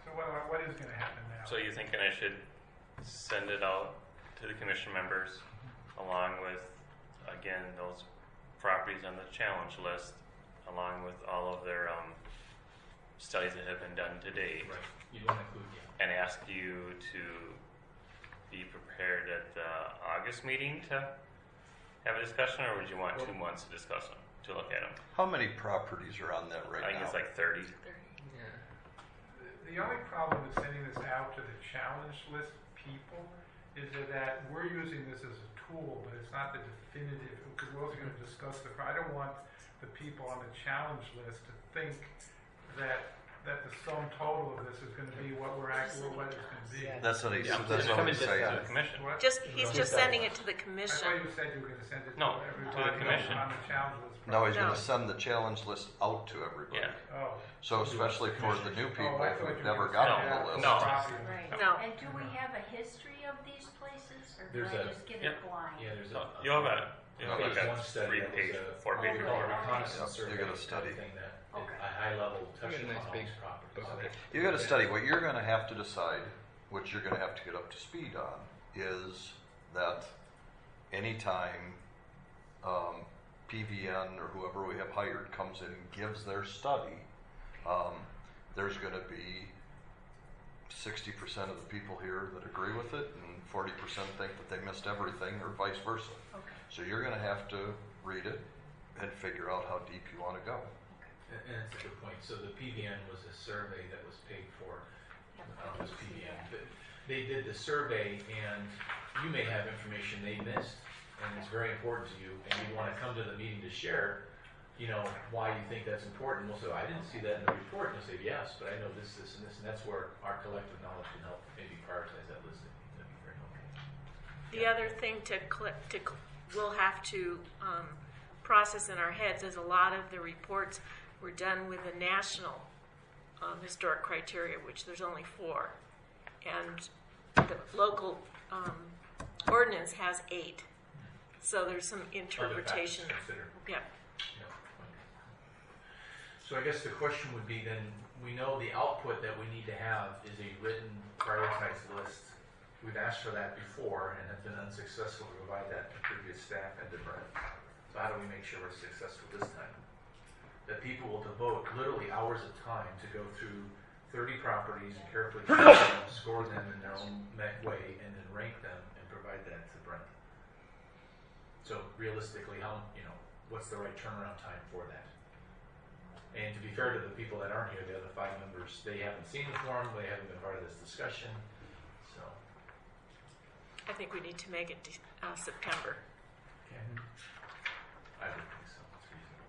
So what is going to happen now? So you thinking I should send it out to the commission members along with, again, those properties on the challenge list, along with all of their studies that have been done to date, Right. You want to include, yeah. and ask you to be prepared at the August meeting to have a discussion, or would you want 2 months to discuss them, to look at them? How many properties are on that right I think now? it's like 30. Yeah. The only problem with sending this out to the challenge list people is that we're using this as a tool, but it's not the definitive, because we're also going to discuss I don't want the people on the challenge list to think that the sum total of this is going to be what what it's going to be. Yeah. That's what he's Yeah. that's what Come he's and saying. To the commission. What? He's just sending it to the I commission. thought you said you were going to send it No, to to the everybody commission. on the challenge list. No, he's No. going to send the challenge list out to everybody. Yeah. Oh. So especially for the new people I thought who've you never were gotten No. the list. No. Right. No. And do we have a history of these places, or do There's I a- just get Yep. it blind? Yeah, there's So you'll have like phase a one study that was 3-page, a- 4-page Oh, call it really? a reconnaissance Yeah, survey. you're gonna study. Thing that Okay. a high level You touches get a on nice all big these properties. book of it. You got to study. What you're going to have to decide, what you're going to have to get up to speed on, is that anytime PVN or whoever we have hired comes in and gives their study, there's going to be 60% of the people here that agree with it, and 40% think that they missed everything, or vice versa. Okay. So you're going to have to read it and figure out how deep you want to go. And that's a good point. So the PVN was a survey that was paid for. Yep, It I was can see PVN. that. But they did the survey, and you may have information they missed, and it's very important to you, and you want to come to the meeting to share, why you think that's important. We'll say, I didn't see that in the report. And you'll say, yes, but I know this, this, and this, and that's where our collective knowledge can help maybe prioritize that list. That'd be very helpful. The other thing we'll have to process in our heads is a lot of the reports were done with the national historic criteria, which there's only 4, and the local ordinance has 8. So there's some interpretation. Other factors considered. Yeah. Yeah, okay. So I guess the question would be then, we know the output that we need to have is a written prioritized list. We've asked for that before and have been unsuccessful to provide that to previous staff and to Brent. So how do we make sure we're successful this time? That people will devote literally hours of time to go through 30 properties and carefully score them in their own way, and then rank them and provide that to Brent. So realistically, what's the right turnaround time for that? And to be fair to the people that aren't here, the other 5 members, they haven't seen the form, they haven't been part of this discussion. So, I think we need to make it September. I would think so. It's reasonable.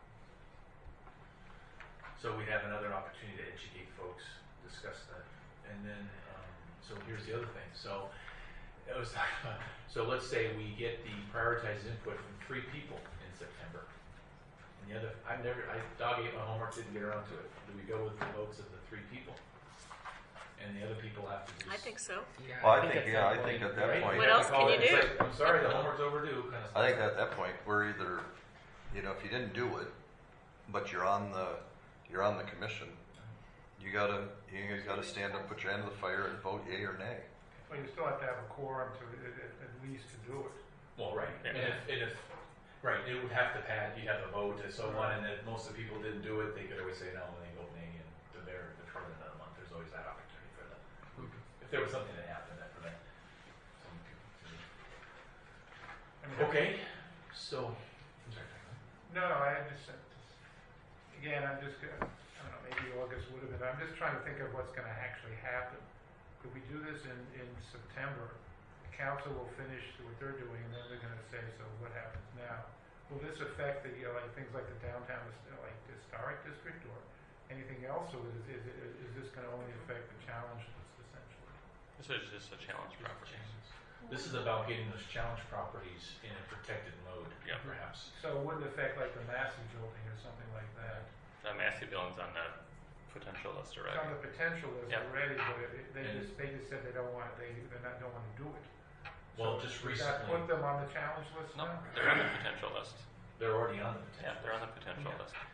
So we have another opportunity to educate folks, discuss that, and then so here's the other thing. So it was so let's say we get the prioritized input from 3 people in September, and the other I dog ate my homework, didn't get around to it. Do we go with the votes of the 3 people, and the other people have to? I think so. Yeah, Well, I at think that at that point, What else can you do? Like, I'm sorry, the homework's overdue. Kind of stuff. I think at that point we're either, if you didn't do it, but you're on the commission, you gotta stand up, put your hand to the fire, and vote yay or nay. Well, you still have to have a quorum to at least to do it. Well, right. Yeah. And if right, it would have to pass. You have to vote and so on. And if most of the people didn't do it, they could always say no, and they vote nay, and they're determined in a month. There's always that opportunity for them. If there was something that happened that prevented some people to. I mean, Okay, so. I'm sorry. No, I just again, I don't know, maybe August would have been. I'm just trying to think of what's going to actually happen. Could we do this in September? The council will finish what they're doing, and then they're going to say, so what happens now? Will this affect the things like the downtown historic district or anything else, or is this going to only affect the challenge list essentially? This is just a challenge property. This is about getting those challenge properties in a protected mode, perhaps. So it wouldn't affect like the Massey building or something like that. The Massey building's on the potential list It's already. on the potential list Yep. already, but they And- just said they don't want to do it. Well, So just does that recently, put them on the challenge list No, now? they're on the potential list. they're already on the Yeah, potential. they're on the potential Yeah. list.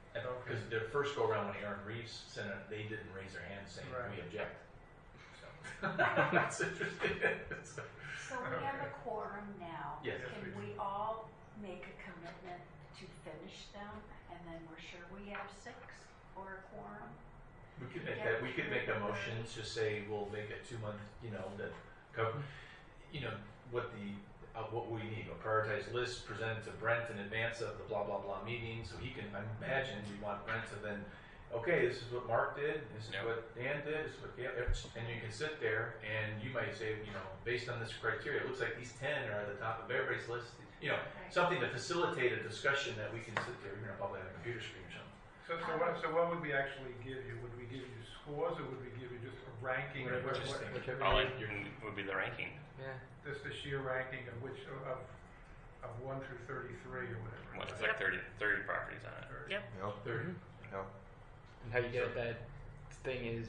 Because their first go around when Aaron Reeves sent it, they didn't raise their hand saying, Right. we object. So, that's interesting. So we have a quorum now. Yes. Can we all make a commitment to finish them, and then we're sure we have 6 for a quorum? We could make that, we could make a motion, just say we'll make a 2-month, that cover, what we need, a prioritized list presented to Brent in advance of the blah, blah, blah meeting, so he can, I imagine we want Brent to then, okay, this is what Mark did, this is Yep. what Dan did, this is what, and you can sit there and you might say, based on this criteria, it looks like these 10 are at the top of everybody's list, something to facilitate a discussion that we can sit there, probably on a computer screen or something. So what would we actually give you? Would we give you scores, or would we give you just a ranking? of Whatever, what- just what- think. Whichever. All it would be the ranking. Yeah. Just the sheer ranking of which of 1 through 33 or whatever. Well, it's right? like 30 properties on it. Yep. Yep. 30. Yep. And how you get at that thing is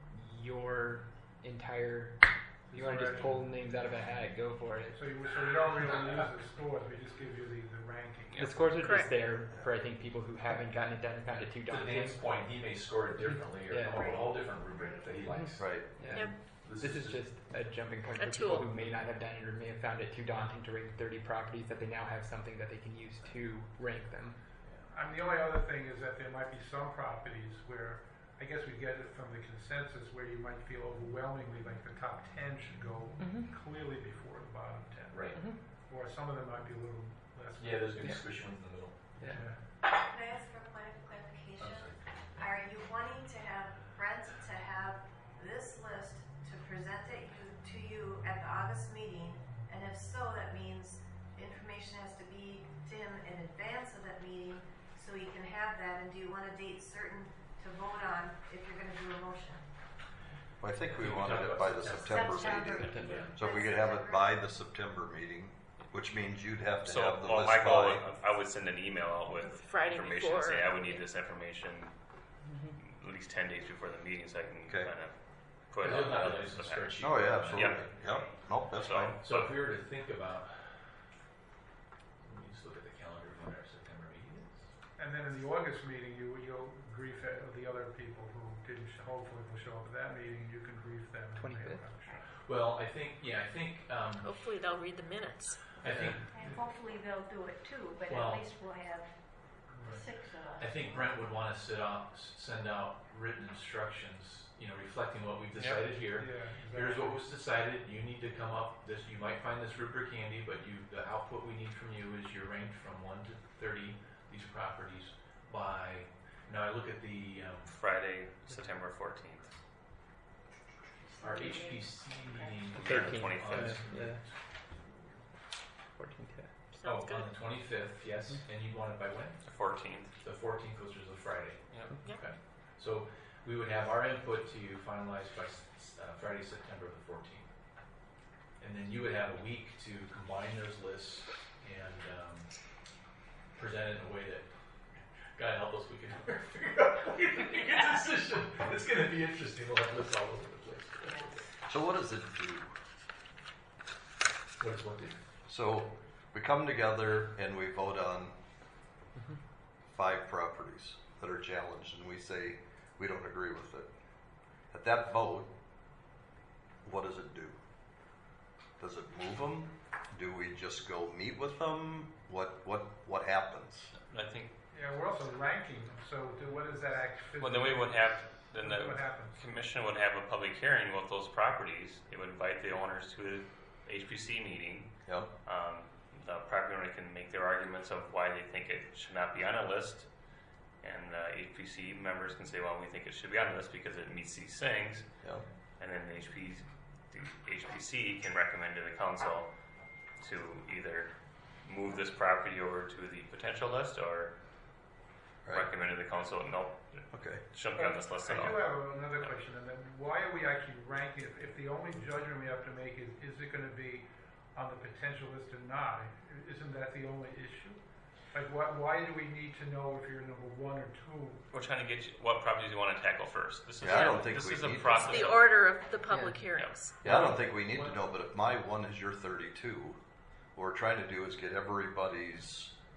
your entire. You want to just pull names out of a hat, go for it. So we don't really use the scores, we just give you the ranking. Yeah. The scores are Correct. just there for I think people who haven't gotten it done and found it too To daunting. Dan's point, he may score it differently or Yeah. come up with a whole different rubric that he likes. Right. Yeah. Yep. This is just a jumping point A for people tool. who may not have done it or may have found it too daunting to rank 30 properties, that they now have something that they can use to rank them. The only other thing is that there might be some properties where, I guess we get it from the consensus, where you might feel overwhelmingly like the top 10 should go clearly before the bottom 10. Right. Or some of them might be a little less. Yeah, there's going to be Yeah. squishy ones in the middle. Yeah. Can I ask for a point of clarification? I'm sorry. Are you wanting to have Brent to have this list to present it to you at the August meeting? And if so, that means the information has to be to him in advance of that meeting so he can have that. And do you want a date certain to vote on if you're going to do a motion? Well, I think we We wanted talked it by about the September. September meeting. September. So if we could have it by the September meeting, which means you'd have to So, have the well, list my goal, by. I would send an email out with Friday information, before. say I would need this information at least 10 days before the meeting, so I can Okay. kind of put it Because on they'll not the use the package. spreadsheet. Oh, yeah, absolutely. Yeah. Yep. Nope, that's So- fine. So if we were to think about, let me just look at the calendar of when our September meeting is. And then in the August meeting, you'll brief the other people who didn't, hopefully will show up at that meeting, you can brief them. and they 25th? don't have to show up. Well, I think, Hopefully they'll read the minutes. I think, And hopefully they'll do it too, but Well- at least we'll have 6 of us. I think Brent would want to send out written instructions, reflecting what we've decided here. Yeah, Here's exactly. what was decided. You need to come up. You might find this rubric handy, but the output we need from you is you're ranked from 1 to 30 these properties by. Now I look at the Friday, September 14th. our HPC meeting. 13th. 25th. Yeah. 14th. Yeah. Sounds good. On the 25th, yes. And you want it by when? The 14th. The 14th, which is a Friday. Yep. Yep. Okay. So we would have our input to you finalized by Friday, September the 14th. And then you would have a week to combine those lists and present it in a way that, God help us, we can figure out a way to make a decision. It's going to be interesting. We'll have lists all over the place. So what does it do? What is what do? So we come together and we vote on 5 properties that are challenged, and we say we don't agree with it. At that vote, what does it do? Does it move them? Do we just go meet with them? What happens? I think, Yeah, we're also ranking them, so what does that act? well, then we would have, then the What happens? commission would have a public hearing with those properties. They would invite the owners to the HPC meeting. Yeah. The property owner can make their arguments of why they think it should not be on a list. And HPC members can say, well, we think it should be on the list because it meets these things. Yeah. And then the HPC can recommend to the council to either move this property over to the potential list or Right. recommend to the council, nope, Okay. shouldn't be on this list I at do all. have another question, and then why are we actually ranking it? If the only judgment we have to make is it going to be on the potential list or not? Isn't that the only issue? Like, why do we need to know if you're number 1 or 2? We're trying to get you, what properties you want to tackle first. This is Yeah, I don't think this we is a need to. process. The of- order of the public hearings. Yeah, I don't think we need to know, but if my 1 is your 32, what we're trying to do is get everybody's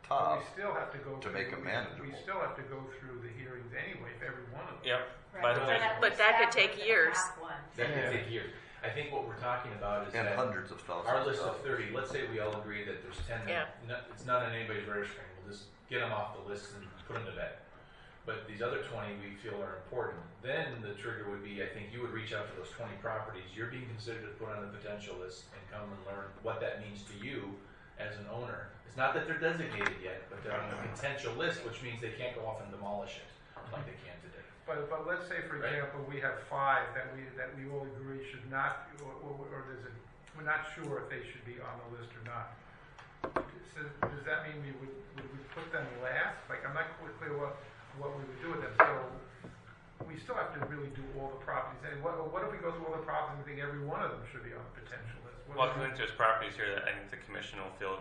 top. We still have to go to through, make it manageable. We still have to go through the hearings anyway for every one of them. Yep. Right. But there's- at But least that could half take of them years. have one. That Yeah. could take years. I think what we're talking about is And that hundreds of thousands. our list of dollars. 30, let's say we all agree that there's 10, Yeah. it's not on anybody's radar screen, we'll just get them off the list and put them to bed. But these other 20 we feel are important. Then the trigger would be, I think you would reach out to those 20 properties, you're being considered to put on the potential list and come and learn what that means to you as an owner. It's not that they're designated yet, but they're on the potential list, which means they can't go off and demolish it like they can today. But let's say, for Right. example, we have 5 that we all agree should not, or we're not sure if they should be on the list or not. So does that mean would we put them last? Like, I'm not quite clear what we would do with them. So we still have to really do all the properties. And what if we go through all the properties and think every one of them should be on the potential list? What Well, do I you think there's properties here that I think the commission will feel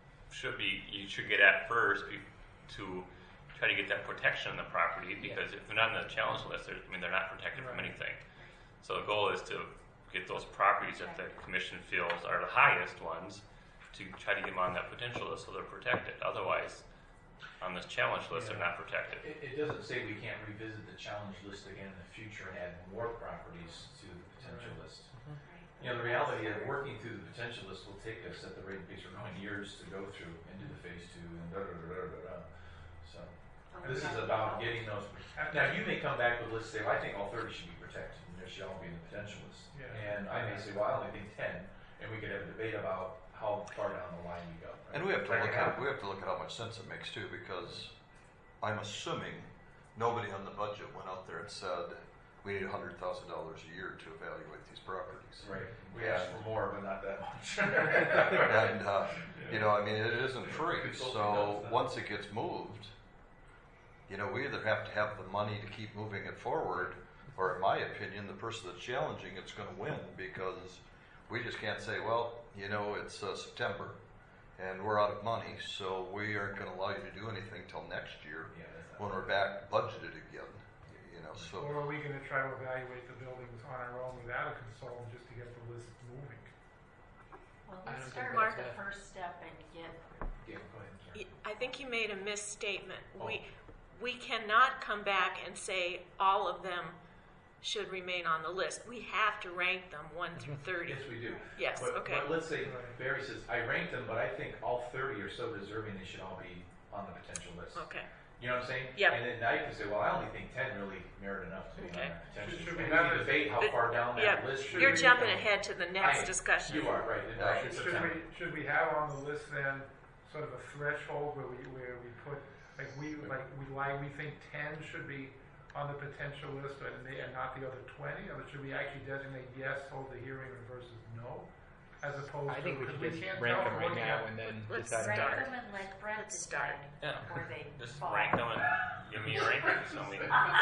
you should get at first to try to get that protection on the property, because if they're not on the challenge list, they're not protected from Right. anything. So the goal is to get those properties that the commission feels are the highest ones to try to get them on that potential list so they're protected. Otherwise, on this challenge list, they're not protected. It doesn't say we can't revisit the challenge list again in the future and add more properties to the potential list. You know, the reality of working through the potential list will take us, at the rate and pace we're going, years to go through and do the phase 2 and da-da-da-da-da-da. So this is about getting those. Now, you may come back with a list and say, well, I think all 30 should be protected and there should all be in the potential list. Yeah. And I may say, well, I only think 10, and we could have a debate about how far down the line we go. Right? And we have to look at how much sense it makes too, because I'm assuming nobody on the budget went out there and said we need $100,000 a year to evaluate these properties. Right. We asked for more, but not that much. And it isn't free. Consulting So does that. once it gets moved, we either have to have the money to keep moving it forward, or in my opinion, the person that's challenging it's going to win, because we just can't say, well, it's September and we're out of money, so we aren't going to allow you to do anything till next year Yeah, that's not when we're back budgeted again. So Or are we going to try to evaluate the buildings on our own without a consultant just to get the list moving? Well, I let's don't think start with that's the it. first step and get, Yeah, go ahead. Sorry. I think you made a misstatement. Oh. We cannot come back and say all of them should remain on the list. We have to rank them 1 through 30. Yes, we do. Yes, But, okay. But let's say Barry says, I ranked them, but I think all 30 are so deserving they should all be on the potential list. Okay. You know what I'm saying? Yep. And then now you can say, well, I only think 10 really merit enough to be Okay. on that potential. Should And we we have can a- debate how far down that Yeah, list should you're we jumping go. ahead to the next discussion. You are, right. In Yeah. in Should September. we have on the list then sort of a threshold where we put we think 10 should be on the potential list and not the other 20, or should we actually designate yes, hold the hearing versus no, as opposed I think we to could because just can't rank tell them from right looking now at- and then Let's decide. rank start. them and let Brent Let's start. decide Yeah. before they Just fall. rank them and give me your rankings. So we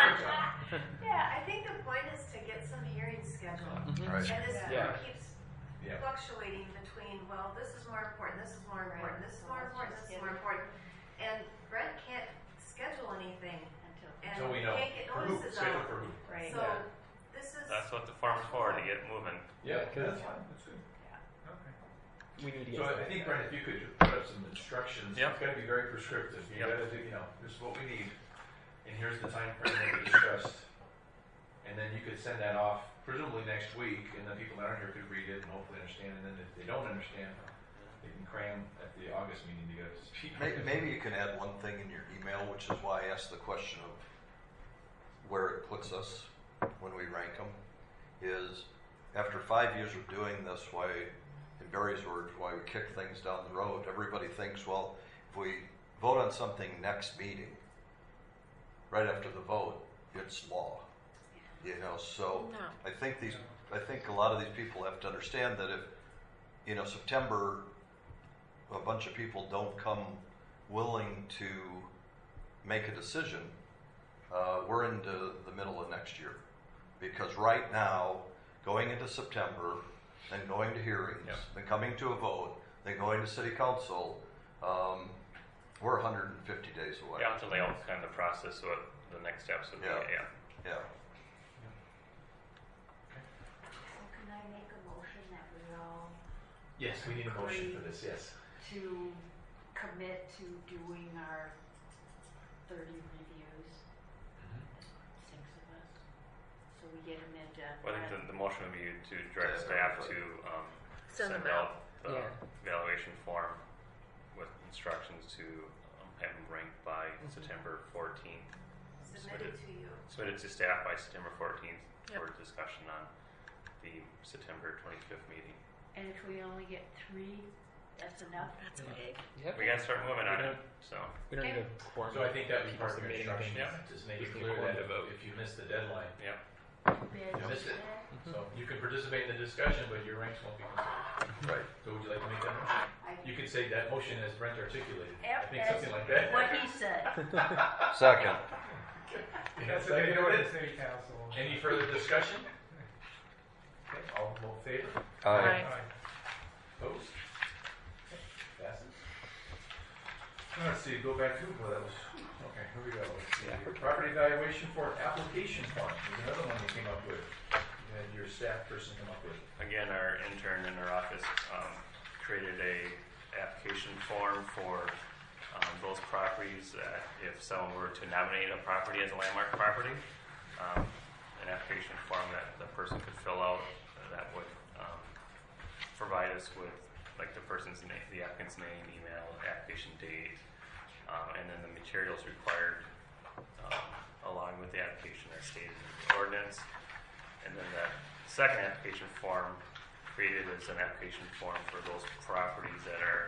Yeah, I think the point is to get some hearings scheduled. right. And this Yeah. one keeps Yeah. fluctuating between, well, this is more important, this is more important, this is So more let's important, just this is get more it. important. And Brett can't schedule anything and So we know. can't get For who? notices Schedule out. for who? Right. So Yeah. this is. that's what the farm's for, to get moving. Yeah, because- that's fine. That's good. Okay. We need to get So I something think, done. Brent, if you could put up some instructions, Yep. it's got to be very prescriptive. You Yep. got to do, this is what we need, and here's the time frame that we discussed. And then you could send that off, presumably next week, and then people that aren't here could read it and hopefully understand. And then if they don't understand, they can cram at the August meeting to get up to speed. Maybe you can add one thing in your email, which is why I asked the question of where it puts us when we rank them, is after 5 years of doing this, why, in Barry's words, why we kick things down the road. Everybody thinks, well, if we vote on something next meeting, right after the vote, it's law. So No. I think a lot of these people have to understand that if, September, a bunch of people don't come willing to make a decision, we're into the middle of next year. Because right now, going into September, then going to hearings, Yep. then coming to a vote, then going to city council, we're 150 days away. Yeah, until they all kind of process what the next steps would be. Yeah. Yeah. Yeah. So can I make a motion that we all Yes, we need a motion for this, yes. to commit to doing our 30 reviews, 6 of us, so we get them into. Well, I think the motion would be to direct staff to Send send them out the Yeah. evaluation form with instructions to have them ranked by September 14th. Submitted to you. Submitted to staff by September 14th Yep. for discussion on the September 25th meeting. And if we only get 3, that's enough. That's big. Yep. We gotta start moving on it, so. We don't need a quorum. So I think that would be people part of your submitting instruction, things. just make We it just need a clear quorum that to vote. if you miss the deadline, Yeah. you missed it. So you can participate in the discussion, but your ranks won't be considered. Right. So would you like to make that motion? You could say that motion as Brent articulated. I Yep, think that's something like that. what he said. Second. That's what they Second do in it. the city council. Any further discussion? Okay, all in favor? Aye. Aye. Opposed? Okay, passes. Let's see, go back to, well, that was, okay, here we go. Let's see. Property evaluation for application form. There's another one you came up with. You had your staff person come up with. Again, our intern in our office created a application form for those properties that if someone were to nominate a property as a landmark property, an application form that the person could fill out that would provide us with like the person's name, the applicant's name, email, application date, and then the materials required along with the application are stated in the ordinance. And then that second application form created as an application form for those properties that are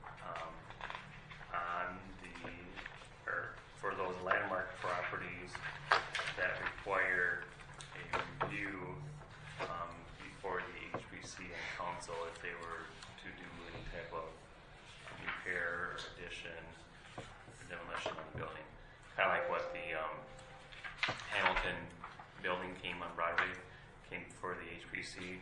on the, or for those landmark properties that require a review before the HPC and council if they were to do any type of repair, addition, or demolition on the building. Kind of like what the Hamilton building came on Broadway, came for the HPC.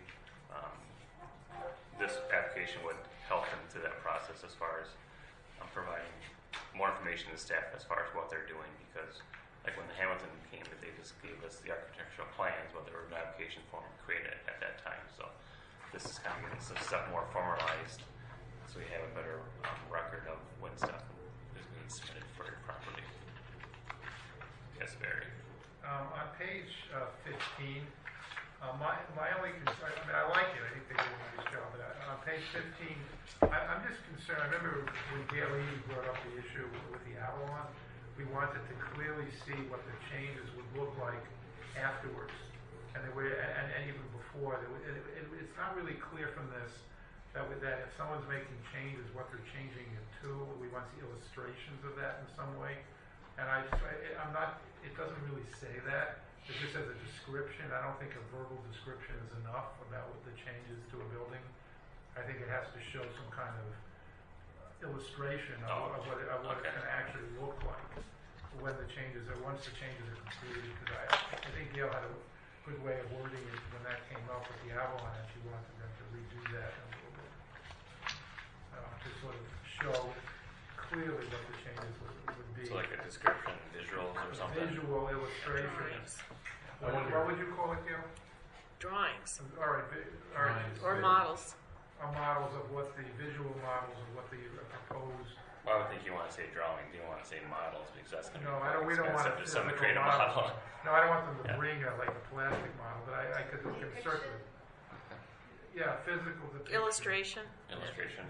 This application would help them through that process as far as providing more information to staff as far as what they're doing, because like when the Hamilton came, they just gave us the architectural plans, but there was an application form created at that time. So this is kind of getting some stuff more formalized, so we have a better record of when stuff is being submitted for your property. Yes, Barry. On page 15, my only concern, I mean, I like it, I think they did a nice job, but on page 15, I'm just concerned, I remember when Gail Eby brought up the issue with the Avalon, we wanted to clearly see what the changes would look like afterwards, and even before. It's not really clear from this that if someone's making changes, what they're changing it to. We want to see illustrations of that in some way. And it doesn't really say that. It just says a description. I don't think a verbal description is enough about what the changes to a building. I think it has to show some kind of illustration of what it's going to actually look like when the changes are, once the changes are completed. Because I think Gail had a good way of wording it when that came up with the Avalon, and she wanted them to redo that a little bit to sort of show clearly what the changes would be. So like a description, visuals or something? Visual illustration. Drawings. What would you call it, Gail? Drawings. All right. Or models. Models of what the visual models of what the proposed. Well, I would think you want to say drawing. You don't want to say models because that's going to No, be we don't want a expensive to physical create a model. model. No, I don't want them to bring like a plastic model, but I could certainly. Yeah, physical depiction. Illustration. Illustration.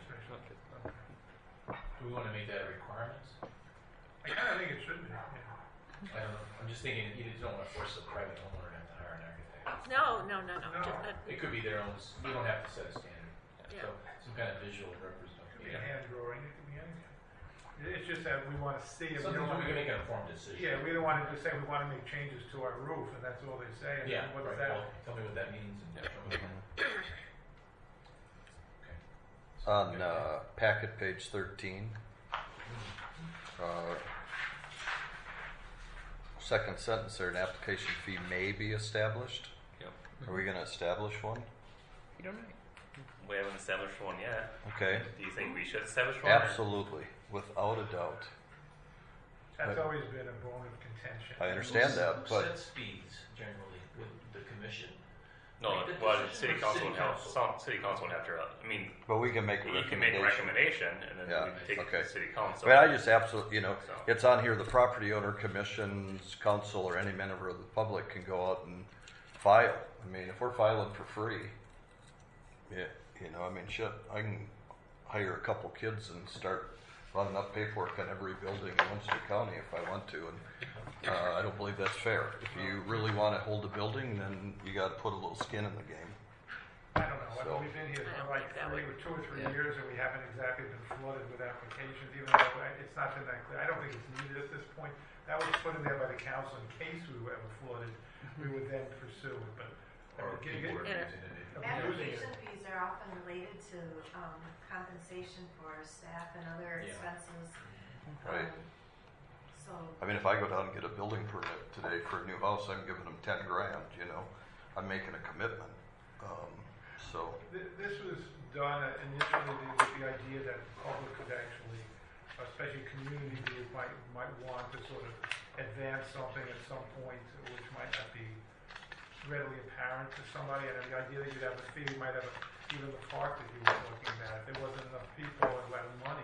Do we want to make that a requirement? I kind of think it should be. Yeah. I don't know. I'm just thinking you don't want to force a private homeowner to have to hire an architect. No. No. It could be their own. We don't have to set a standard. Yeah. So some kind of visual representation. It could be a hand drawing. It could be anything. It's just that we want to see it. Something we can make an informed decision. Yeah, we don't want to just say we want to make changes to our roof, and that's all they say. And Yeah, what right. is that? Well, tell me what that means. And show me okay. On packet page 13, second sentence there, an application fee may be established. Yep. Are we going to establish one? You don't know. We haven't established one yet. Okay. Do you think we should establish one? Absolutely, without a doubt. That's always been a bone of contention. I understand that, Who but sets fees generally with the commission? No, Make the well, decision city or council city would have, council? city council would have to, But we can make a you can make a recommendation. recommendation and then Yeah, we can take it okay. to city council. I mean, I just absolutely, So. it's on here, the property owner commissions, council, or any member of the public can go out and file. I mean, if we're filing for free, yeah, I mean, shit, I can hire a couple kids and start running up paperwork on every building in Munster County if I want to, and I don't believe that's fair. If you really want to hold a building, then you got to put a little skin in the game. I don't know, So- we've been here I for don't like think that 2 or 3 Yeah. years, and we haven't exactly been flooded with applications, even though it's not been that clear. I don't think it's needed at this point. That was put in there by the council in case we were ever flooded, we would then pursue it, but. Or people are Yeah. using it. Application fees are often related to compensation for staff and other Yeah. expenses. Right. So, I mean, if I go down and get a building permit today for a new house, I'm giving them 10 grand, I'm making a commitment. So, This was done initially with the idea that the public could actually, especially community group, might want to sort of advance something at some point, which might not be readily apparent to somebody. And the idea that you'd have a fee, you might have even the park that you were looking at. If there wasn't enough people and had money,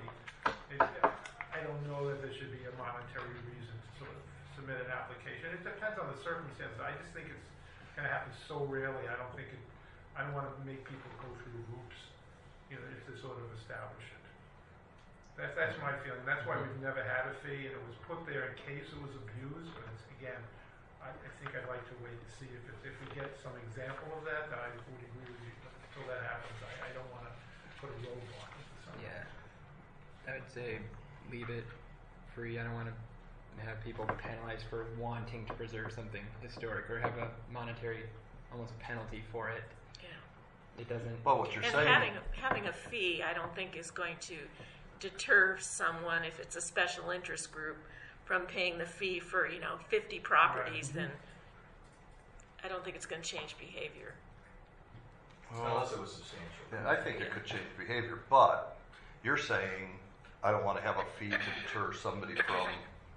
I don't know that there should be a monetary reason to sort of submit an application. It depends on the circumstances. I just think it's going to happen so rarely. I don't want to make people go through hoops, just to sort of establish it. That's my feeling. That's why we've never had a fee, and it was put there in case it was abused. But again, I think I'd like to wait to see if we get some example of that. Then I would agree with you. But until that happens, I don't want to put a roadblock into something. Yeah. I would say leave it free. I don't want to have people penalized for wanting to preserve something historic or have a monetary, almost a penalty for it. Yeah. It doesn't. well, what you're And saying, having a fee, I don't think is going to deter someone if it's a special interest group from paying the fee for 50 properties. Then I don't think it's going to change behavior. Unless it was substantial. yeah, I think it could change behavior, but you're saying I don't want to have a fee to deter somebody from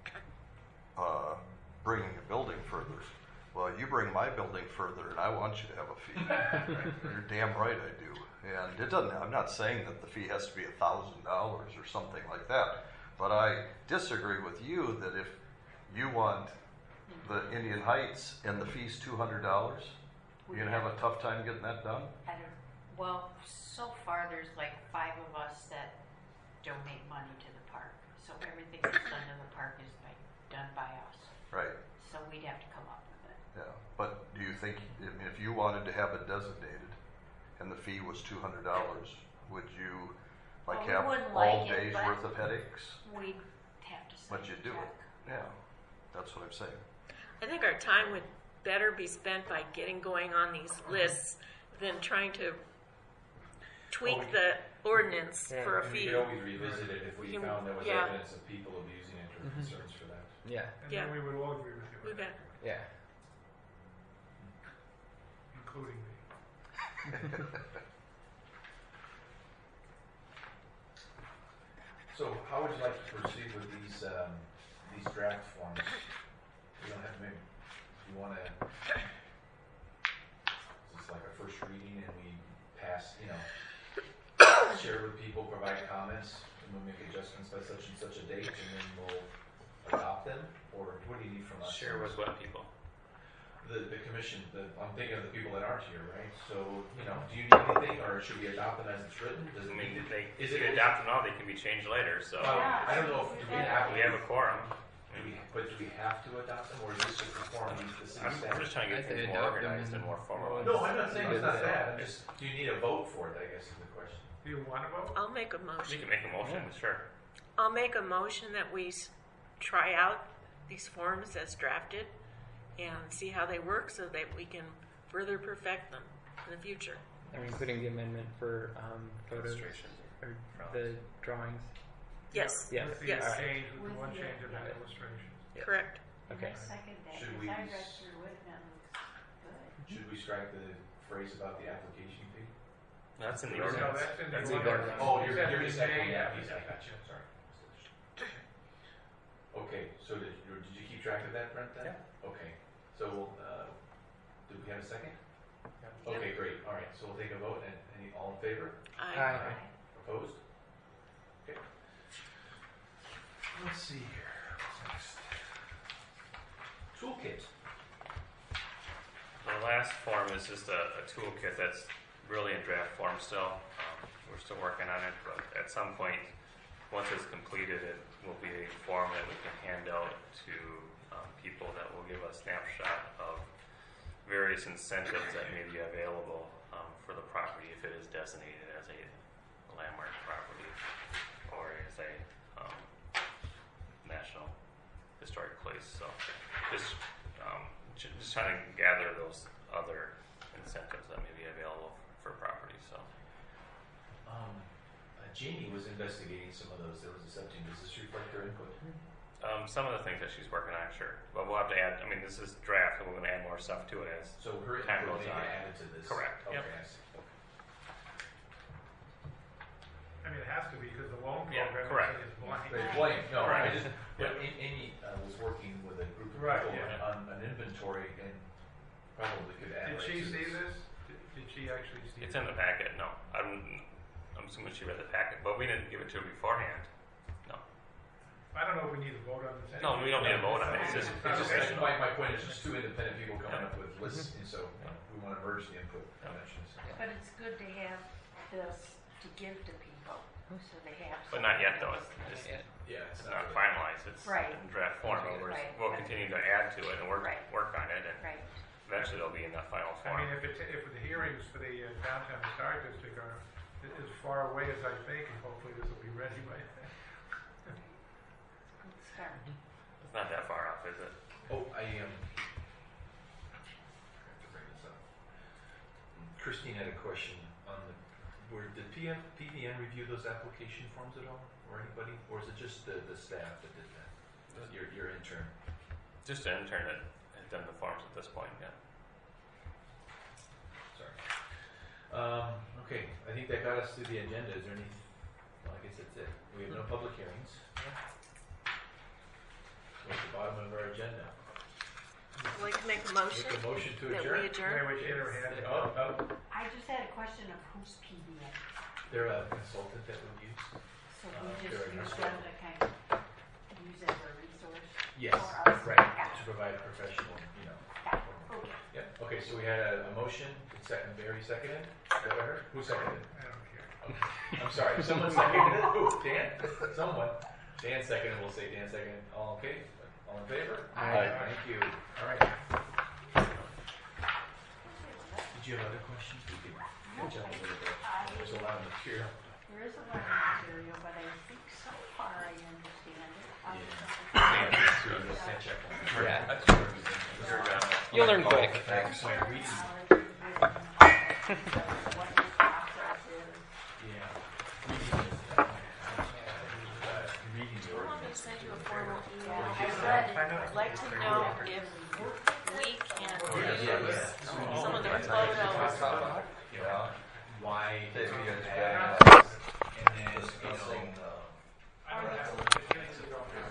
bringing a building further. Well, you bring my building further, and I want you to have a fee. You're damn right I do. And it doesn't. I'm not saying that the fee has to be $1,000 or something like that, but I disagree with you that if you want the Indian Heights and the fee's $200, you're gonna have a tough time getting that done. Well, so far there's like 5 of us that donate money to the park. So everything that's done to the park is done by us. Right. So we'd have to come up with it. Yeah. But do you think, if you wanted to have it designated and the fee was $200, would you Well, we have wouldn't all like it, days but- worth of headaches? We'd have to But sign you a do check. it. Yeah. That's what I'm saying. I think our time would better be spent by getting going on these lists than trying to tweak the ordinance for a And we fee. could always revisit it if we You can- found there was yeah. evidence of people abusing it or concerns for that. Yeah. And Yeah. then we would all agree with you. We got Yeah. Including me. So how would you like to proceed with these draft forms? You don't have to maybe, you want to, it's like a first reading and we pass, share with people, provide comments, and we'll make adjustments by such and such a date, and then we'll adopt them? Or what do you need from us? Share with what people? The commission, I'm thinking of the people that aren't here, right? So, do you need anything, or should we adopt them as it's written? Does I it mean, need to? if you adopt them now, they can be changed later. So I don't know if, do we have, we have a quorum. do we have to adopt them, or is this just the form needs to see I'm staff? just trying to I get say things more adopt them organized and and- more formal. No, I'm not saying it's not bad, I'm just, do you need a vote for it, I guess is the question. Do you want to vote? I'll make a You motion. can make a motion, sure. I'll make a motion that we try out these forms as drafted and see how they work so that we can further perfect them in the future. Are we including the amendment for photos Illustrations. or the drawings? Yes, Yeah. With the Yes. change, with the With one the- change of that yeah. illustration. Yes. correct. And Okay. I second that, Should because I we read s- through it and it looks good. Should we strike the phrase about the application fee? That's in the No, ordinance. that's in That's the in ordinance. Oh, you're Except just in echoing May, that piece, I got you, sorry. Okay, so did you keep track of that, Brent, then? Yeah. Okay, so, did we have a second? Okay, great. All right, so we'll take a vote. And any all in favor? Aye. Opposed? Okay. Let's see here. What's next? Toolkit. The last form is just a toolkit that's really in draft form still. We're still working on it, but at some point, once it's completed, it will be a form that we can hand out to people that will give a snapshot of various incentives that may be available for the property if it is designated as a landmark property or as a national historic place. So just trying to gather those other incentives that may be available for property. So Jamie was investigating some of those. There was a subject. Does this reflect their input? some of the things that she's working on, sure, but we'll have to add. I mean, this is draft, and we're going to add more stuff to it as So her time input goes may on. get added to this. Correct. Okay, Yep. I see. I mean, it has to be because the loan Yeah, program correct. is blank. It's blank. No, Right. I just, Yeah. Amy was working with a group of Right, people yeah. on an inventory and probably could add. Did right she to see this? Did she actually see It's it? in the packet. No, I'm assuming she read the packet, but we didn't give it to her beforehand. No, I don't know if we need to vote on this. no, we don't need a vote on it. It's just It's just, informational. my point is just two independent people coming up with lists, and so we want to merge the input connections. But it's good to have this to give to people, so they have. But not yet, though. It's Yeah. Yeah, it's not really- finalized. It's Right. in draft form. But Right. we'll continue to add to it and work Right. on it, and Right. eventually it'll be in the final I form. mean, if the hearings for the downtown historic district are as far away as I think, and hopefully this will be ready by then. Good start. It's not that far off, is it? Oh, I have to bring this up. Christine had a question on did PVN review those application forms at all, or anybody, or is it just the staff that did that? Your intern. Just an intern that had done the forms at this point, yeah. Sorry. Okay, I think that got us to the agenda. Is there any? Well, I guess that's it. We have no public hearings. So at the bottom of our agenda. I'd like to make a motion Make a motion to that adjourn. we adjourn. Wait, she had her hand up. Oh, I just had a question of who's PBN, they're a consultant that we use. so we just Very use nice. them to kind of use as a resource Yes, for us. right. Got To it. provide professional, Got it. Okay. Yep. Okay, so we had a motion. Second, Barry seconded. Is that what I heard? Who seconded? I don't care. I'm sorry. Someone seconded it. Who? Dan? Someone. Dan seconded. We'll say Dan seconded. All okay? All in favor? Aye. Thank you. All right. Did you have other questions? We could catch up a little bit. There's a lot of material. There is a lot of material, but I think so far I understand it. Catch up. Yeah. That's where everything. You'll learn quick. Thanks. My reading. What the process is. Yeah. Reading the I want ordinance. to send you a formal email, Yeah. but I'd like to know if we can